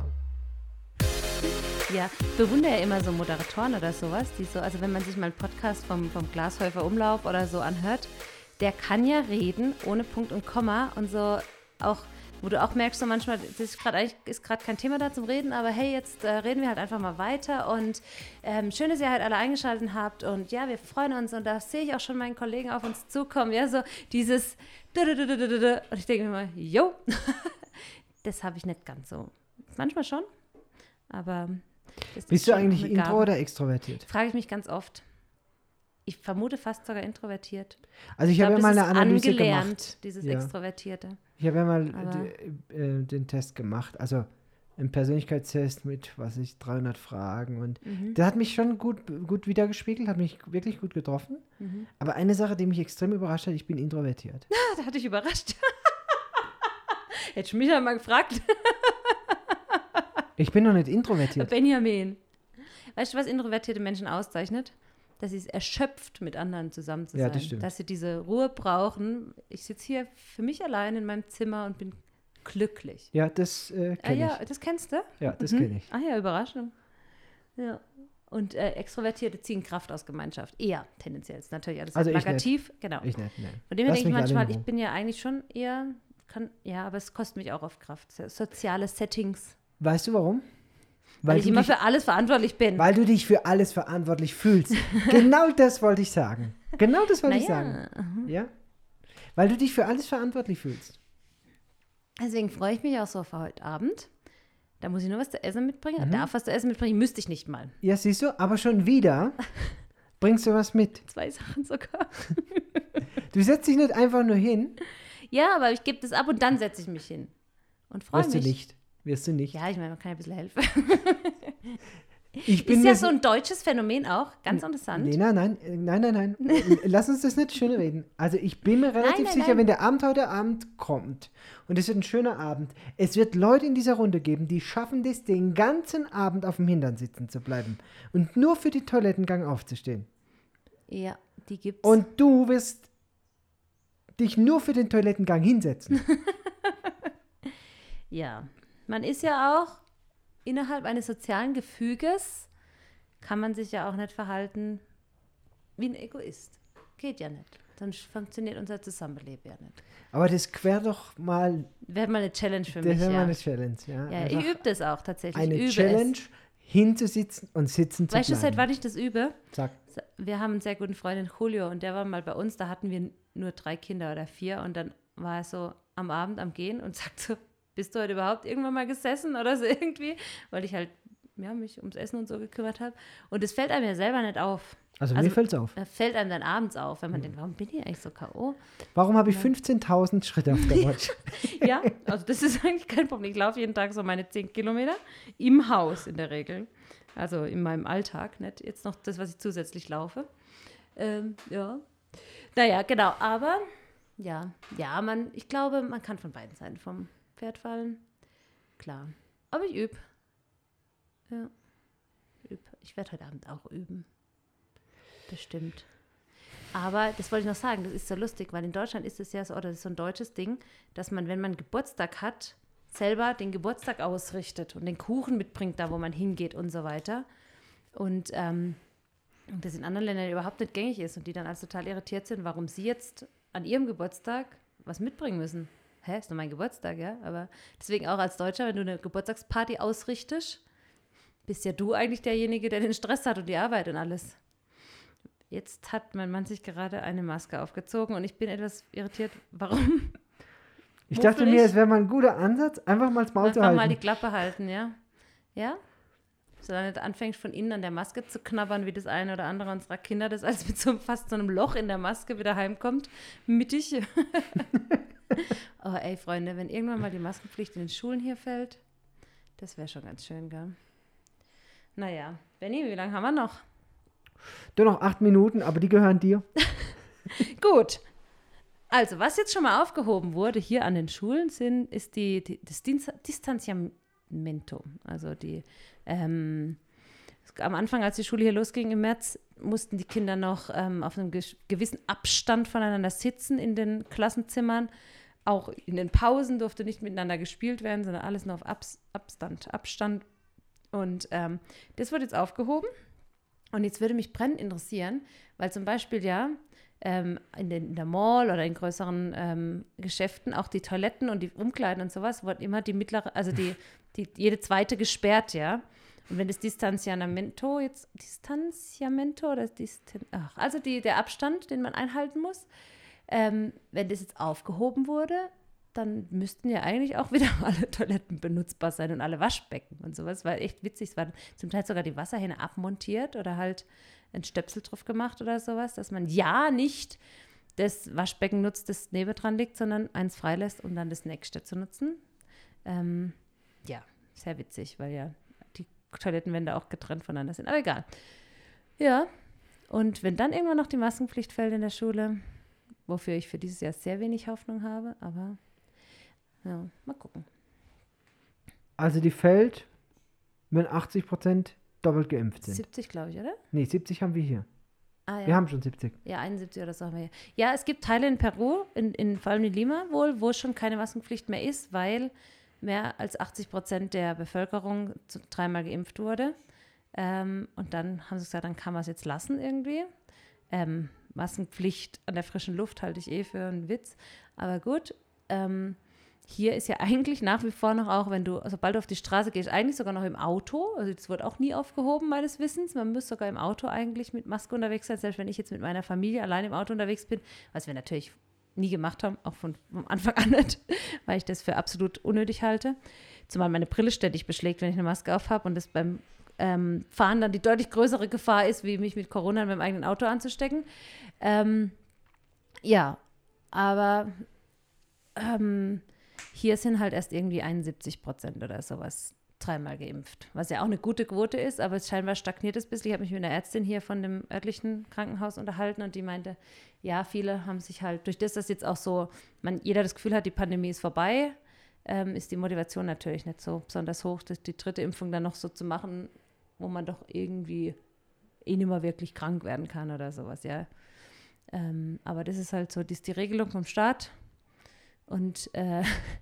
Ja, ich bewundere ja immer so Moderatoren oder sowas, die so, also wenn man sich mal einen Podcast vom, vom Glashäufer Umlauf oder so anhört, der kann ja reden ohne Punkt und Komma und so auch Wo du auch merkst, so manchmal, das ist gerade eigentlich ist gerade kein Thema da zum Reden, aber hey, jetzt äh, reden wir halt einfach mal weiter und ähm, schön, dass ihr halt alle eingeschaltet habt und ja, wir freuen uns und da sehe ich auch schon meinen Kollegen auf uns zukommen, ja, so dieses und ich denke mir mal, jo, das habe ich nicht ganz so. Manchmal schon, aber das Bist ist du schon eigentlich eine intro Gabe. oder extrovertiert? Frage ich mich ganz oft. Ich vermute fast sogar introvertiert. Also ich, Ich habe ja glaube, mal das eine ist Analyse angelernt, gemacht. dieses Ja. Extrovertierte. Ich habe ja mal Aber- die, äh, den Test gemacht, also einen Persönlichkeitstest mit, was weiß ich, dreihundert Fragen und Mhm. der hat mich schon gut, gut wiedergespiegelt, hat mich wirklich gut getroffen. Mhm. Aber eine Sache, die mich extrem überrascht hat, ich bin introvertiert. Da hat dich überrascht. Hättest du mich ja mal gefragt, Ich bin noch nicht introvertiert. Benjamin. Weißt du, was introvertierte Menschen auszeichnet? Dass sie es erschöpft, mit anderen zusammen zu Ja, sein. das stimmt. Dass sie diese Ruhe brauchen. Ich sitze hier für mich allein in meinem Zimmer und bin glücklich. Ja, das äh, Ah kenne ja, das kennst du? ich. Ja, das Mhm. kenne ich. Ah ja, Überraschung. Ja. Und äh, Extrovertierte ziehen Kraft aus Gemeinschaft. Eher tendenziell. Ist natürlich alles Also sehr ich plakativ. Genau. Ich nicht, nein. Von dem her Lass denke ich mich alle in manchmal, Ruhe. ich bin ja eigentlich schon eher, kann, ja, aber es kostet mich auch oft Kraft. So- Soziale Settings. Weißt du warum? Weil, ich du immer dich, für alles verantwortlich bin. weil du dich für alles verantwortlich fühlst. Genau das wollte ich sagen. Genau das wollte ich sagen. naja, mhm. Ja? Weil du dich für alles verantwortlich fühlst. Deswegen freue ich mich auch so auf heute Abend. Da muss ich nur was zu essen mitbringen. Mhm. Darf was zu essen mitbringen, müsste ich nicht mal. Ja, siehst du, aber schon wieder bringst du was mit. Zwei Sachen sogar. Du setzt dich nicht einfach nur hin. Ja, aber ich gebe das ab und dann setze ich mich hin. Und freue Wirst mich. du nicht. Wirst du nicht. Ja, ich meine, man kann ja ein bisschen helfen. Ich bin Ist mir ja so ein deutsches Phänomen auch. Ganz interessant. Nee, nein, nein, äh, nein, nein, nein. Äh, Lass uns das nicht schönreden. Also ich bin mir relativ nein, sicher, nein. wenn der Abend heute Abend kommt und es wird ein schöner Abend, es wird Leute in dieser Runde geben, die schaffen das, den ganzen Abend auf dem Hintern sitzen zu bleiben und nur für die Toilettengang aufzustehen. Ja, die gibt's. Und du wirst dich nur für den Toilettengang hinsetzen. Ja, man ist ja auch innerhalb eines sozialen Gefüges, kann man sich ja auch nicht verhalten wie ein Egoist. Geht ja nicht. Sonst funktioniert unser Zusammenleben ja nicht. Aber das quer doch mal, Wäre mal eine Challenge für das mich, wäre mal ja. eine Challenge. Ja, Ja, Einfach ich übe das auch tatsächlich. eine ich übe Challenge, Es. hinzusitzen und sitzen zu Weißt du, bleiben. seit wann ich das übe? Sag. Wir haben einen sehr guten Freund, den Julio, und der war mal bei uns, da hatten wir nur drei Kinder oder vier und dann war er so am Abend am Gehen und sagt so, bist du heute überhaupt irgendwann mal gesessen oder so irgendwie? Weil ich halt ja, mich ums Essen und so gekümmert habe. Und es fällt einem ja selber nicht auf. Also, Also- mir fällt's auf. Da fällt einem dann abends auf, wenn man denkt, warum bin ich eigentlich so K O? Warum habe ich fünfzehntausend Schritte auf der Watch? Ja, also das ist eigentlich kein Problem. Ich laufe jeden Tag so meine zehn Kilometer im Haus in der Regel. Also in meinem Alltag, nicht jetzt noch das, was ich zusätzlich laufe. Ähm, ja. Naja, genau, aber ja, ja, man, ich glaube, man kann von beiden Seiten vom Pferd fallen. Klar. Aber ich übe. Ja. Üb. Ich werde heute Abend auch üben. Bestimmt. Aber das wollte ich noch sagen, das ist so lustig, weil in Deutschland ist es ja so, oder das ist so ein deutsches Ding, dass man, wenn man Geburtstag hat, selber den Geburtstag ausrichtet und den Kuchen mitbringt, da wo man hingeht und so weiter. Und ähm, das in anderen Ländern überhaupt nicht gängig ist und die dann als total irritiert sind, warum sie jetzt an ihrem Geburtstag was mitbringen müssen. Hä, ist nur mein Geburtstag, ja? Aber deswegen auch als Deutscher, wenn du eine Geburtstagsparty ausrichtest, bist ja du eigentlich derjenige, der den Stress hat und die Arbeit und alles. Jetzt hat mein Mann sich gerade eine Maske aufgezogen und ich bin etwas irritiert. Warum? Ich dachte Muffelig. mir, es wäre mal ein guter Ansatz, einfach mal das Maul zu Einfach halten. mal die Klappe halten, ja? Ja? Solange du anfängst, von innen an der Maske zu knabbern, wie das eine oder andere unserer Kinder, das als mit so einem, fast so einem Loch in der Maske wieder heimkommt, mittig. Oh, ey, Freunde, wenn irgendwann mal die Maskenpflicht in den Schulen hier fällt, das wäre schon ganz schön, gell? Naja, Benni, wie lange haben wir noch? Du noch acht Minuten, aber die gehören dir. Gut. Also, was jetzt schon mal aufgehoben wurde hier an den Schulen, sind, ist die, die, das Dis- Distanziamento. Also die, ähm, am Anfang, als die Schule hier losging im März, mussten die Kinder noch ähm, auf einem ge- gewissen Abstand voneinander sitzen in den Klassenzimmern. Auch in den Pausen durfte nicht miteinander gespielt werden, sondern alles nur auf Abs- Abstand, Abstand. Und ähm, das wird jetzt aufgehoben. Und jetzt würde mich brennend interessieren, weil zum Beispiel ja ähm, in, den, in der Mall oder in größeren ähm, Geschäften, auch die Toiletten und die Umkleiden und sowas, wurden immer die mittlere, also die, die jede zweite gesperrt, ja. Und wenn das Distanziamento jetzt, Distanziamento oder Distan, ach, also die, der Abstand, den man einhalten muss, ähm, wenn das jetzt aufgehoben wurde, dann müssten ja eigentlich auch wieder alle Toiletten benutzbar sein und alle Waschbecken und sowas. War echt witzig. Es waren zum Teil sogar die Wasserhähne abmontiert oder halt ein Stöpsel drauf gemacht oder sowas, dass man ja nicht das Waschbecken nutzt, das nebendran liegt, sondern eins freilässt, um dann das nächste zu nutzen. Ähm, ja, sehr witzig, weil ja die Toilettenwände auch getrennt voneinander sind. Aber egal. Ja, und wenn dann irgendwann noch die Maskenpflicht fällt in der Schule, wofür ich für dieses Jahr sehr wenig Hoffnung habe, aber ja, mal gucken. Also die fällt, wenn achtzig Prozent doppelt geimpft sind. siebzig, glaube ich, oder? Nee, siebzig haben wir hier. Ah, ja. Wir haben schon siebzig. Ja, einundsiebzig oder so haben wir hier. Ja, es gibt Teile in Peru, in, in, vor allem in Lima wohl, wo schon keine Maskenpflicht mehr ist, weil mehr als achtzig Prozent der Bevölkerung zu, dreimal geimpft wurde. Ähm, und dann haben sie gesagt, dann kann man es jetzt lassen irgendwie. Ähm, Maskenpflicht an der frischen Luft halte ich eh für einen Witz. Aber gut, ähm, hier ist ja eigentlich nach wie vor noch auch, wenn du, sobald du auf die Straße gehst, eigentlich sogar noch im Auto, also das wird auch nie aufgehoben meines Wissens, man muss sogar im Auto eigentlich mit Maske unterwegs sein, selbst wenn ich jetzt mit meiner Familie allein im Auto unterwegs bin, was wir natürlich nie gemacht haben, auch von, vom Anfang an nicht, weil ich das für absolut unnötig halte, zumal meine Brille ständig beschlägt, wenn ich eine Maske auf habe und das beim ähm, Fahren dann die deutlich größere Gefahr ist, wie mich mit Corona in meinem eigenen Auto anzustecken. Ähm, ja, aber ähm, hier sind halt erst irgendwie einundsiebzig Prozent oder sowas dreimal geimpft, was ja auch eine gute Quote ist, aber es scheinbar stagniert es ein bisschen. Ich habe mich mit einer Ärztin hier von dem örtlichen Krankenhaus unterhalten und die meinte, ja, viele haben sich halt, durch das, dass jetzt auch so, man, jeder das Gefühl hat, die Pandemie ist vorbei, ähm, ist die Motivation natürlich nicht so besonders hoch, das, die dritte Impfung dann noch so zu machen, wo man doch irgendwie eh nicht mehr wirklich krank werden kann oder sowas, ja. Ähm, aber das ist halt so, das ist die Regelung vom Staat. Und äh,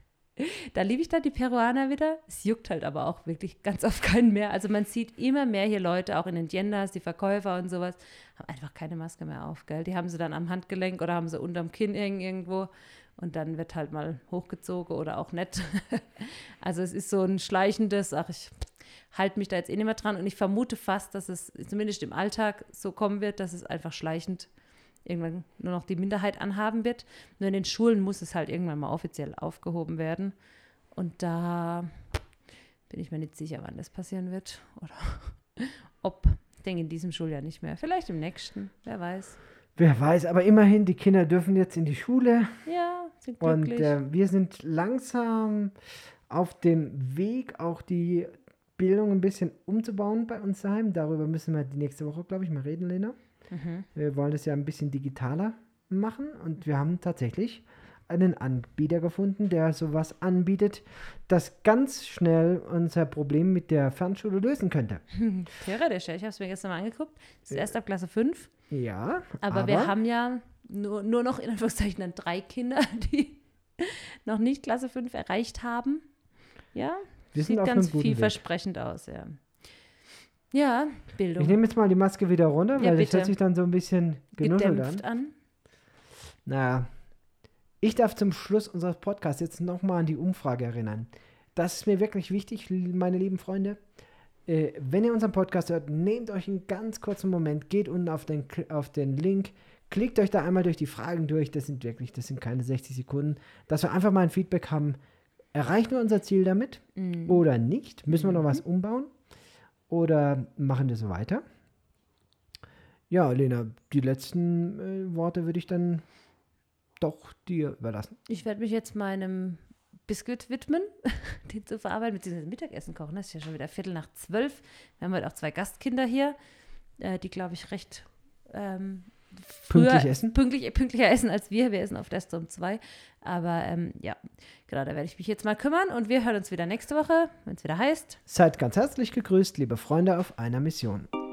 da liebe ich dann die Peruaner wieder. Es juckt halt aber auch wirklich ganz auf keinen mehr. Also man sieht immer mehr hier Leute, auch in den Tiendas, die Verkäufer und sowas, haben einfach keine Maske mehr auf, gell? Die haben sie dann am Handgelenk oder haben sie unterm Kinn irgendwo und dann wird halt mal hochgezogen oder auch nicht. Also es ist so ein schleichendes, ach, ich halte mich da jetzt eh nicht mehr dran und ich vermute fast, dass es zumindest im Alltag so kommen wird, dass es einfach schleichend irgendwann nur noch die Minderheit anhaben wird. Nur in den Schulen muss es halt irgendwann mal offiziell aufgehoben werden. Und da bin ich mir nicht sicher, wann das passieren wird. Oder ob. Ich denke in diesem Schuljahr nicht mehr. Vielleicht im nächsten, wer weiß. Wer weiß, aber immerhin, die Kinder dürfen jetzt in die Schule. Ja, sind glücklich. Und äh, wir sind langsam auf dem Weg, auch die Bildung ein bisschen umzubauen bei uns daheim. Darüber müssen wir die nächste Woche, glaube ich, mal reden, Lena. Mhm. Wir wollen das ja ein bisschen digitaler machen und wir haben tatsächlich einen Anbieter gefunden, der sowas anbietet, das ganz schnell unser Problem mit der Fernschule lösen könnte. Theoretisch, ja. Ich habe es mir gestern mal angeguckt. Das ist erst ab Klasse fünf. Ja, aber, aber wir haben ja nur, nur noch in Anführungszeichen dann drei Kinder, die noch nicht Klasse fünf erreicht haben. Ja, wir sieht ganz vielversprechend Weg. aus, ja. Ja, Bildung. Ich nehme jetzt mal die Maske wieder runter, weil ja, das hört sich dann so ein bisschen genuschelt an. an. Naja, ich darf zum Schluss unseres Podcasts jetzt nochmal an die Umfrage erinnern. Das ist mir wirklich wichtig, meine lieben Freunde. Äh, wenn ihr unseren Podcast hört, nehmt euch einen ganz kurzen Moment, geht unten auf den, auf den Link, klickt euch da einmal durch die Fragen durch. Das sind wirklich, das sind keine sechzig Sekunden. Dass wir einfach mal ein Feedback haben, erreichen wir unser Ziel damit mm. oder nicht? Müssen wir noch was umbauen? Oder machen wir so weiter? Ja, Lena, die letzten äh, Worte würde ich dann doch dir überlassen. Ich werde mich jetzt meinem Biskuit widmen, den zu verarbeiten, beziehungsweise Mittagessen kochen. Das ist ja schon wieder Viertel nach zwölf. Wir haben heute auch zwei Gastkinder hier, äh, die, glaube ich, recht ähm, früher, pünktlich essen. Pünktlich, pünktlicher essen als wir. Wir essen oft erst um zwei. Aber ähm, ja, genau, da werde ich mich jetzt mal kümmern und wir hören uns wieder nächste Woche, wenn es wieder heißt. Seid ganz herzlich gegrüßt, liebe Freunde auf einer Mission.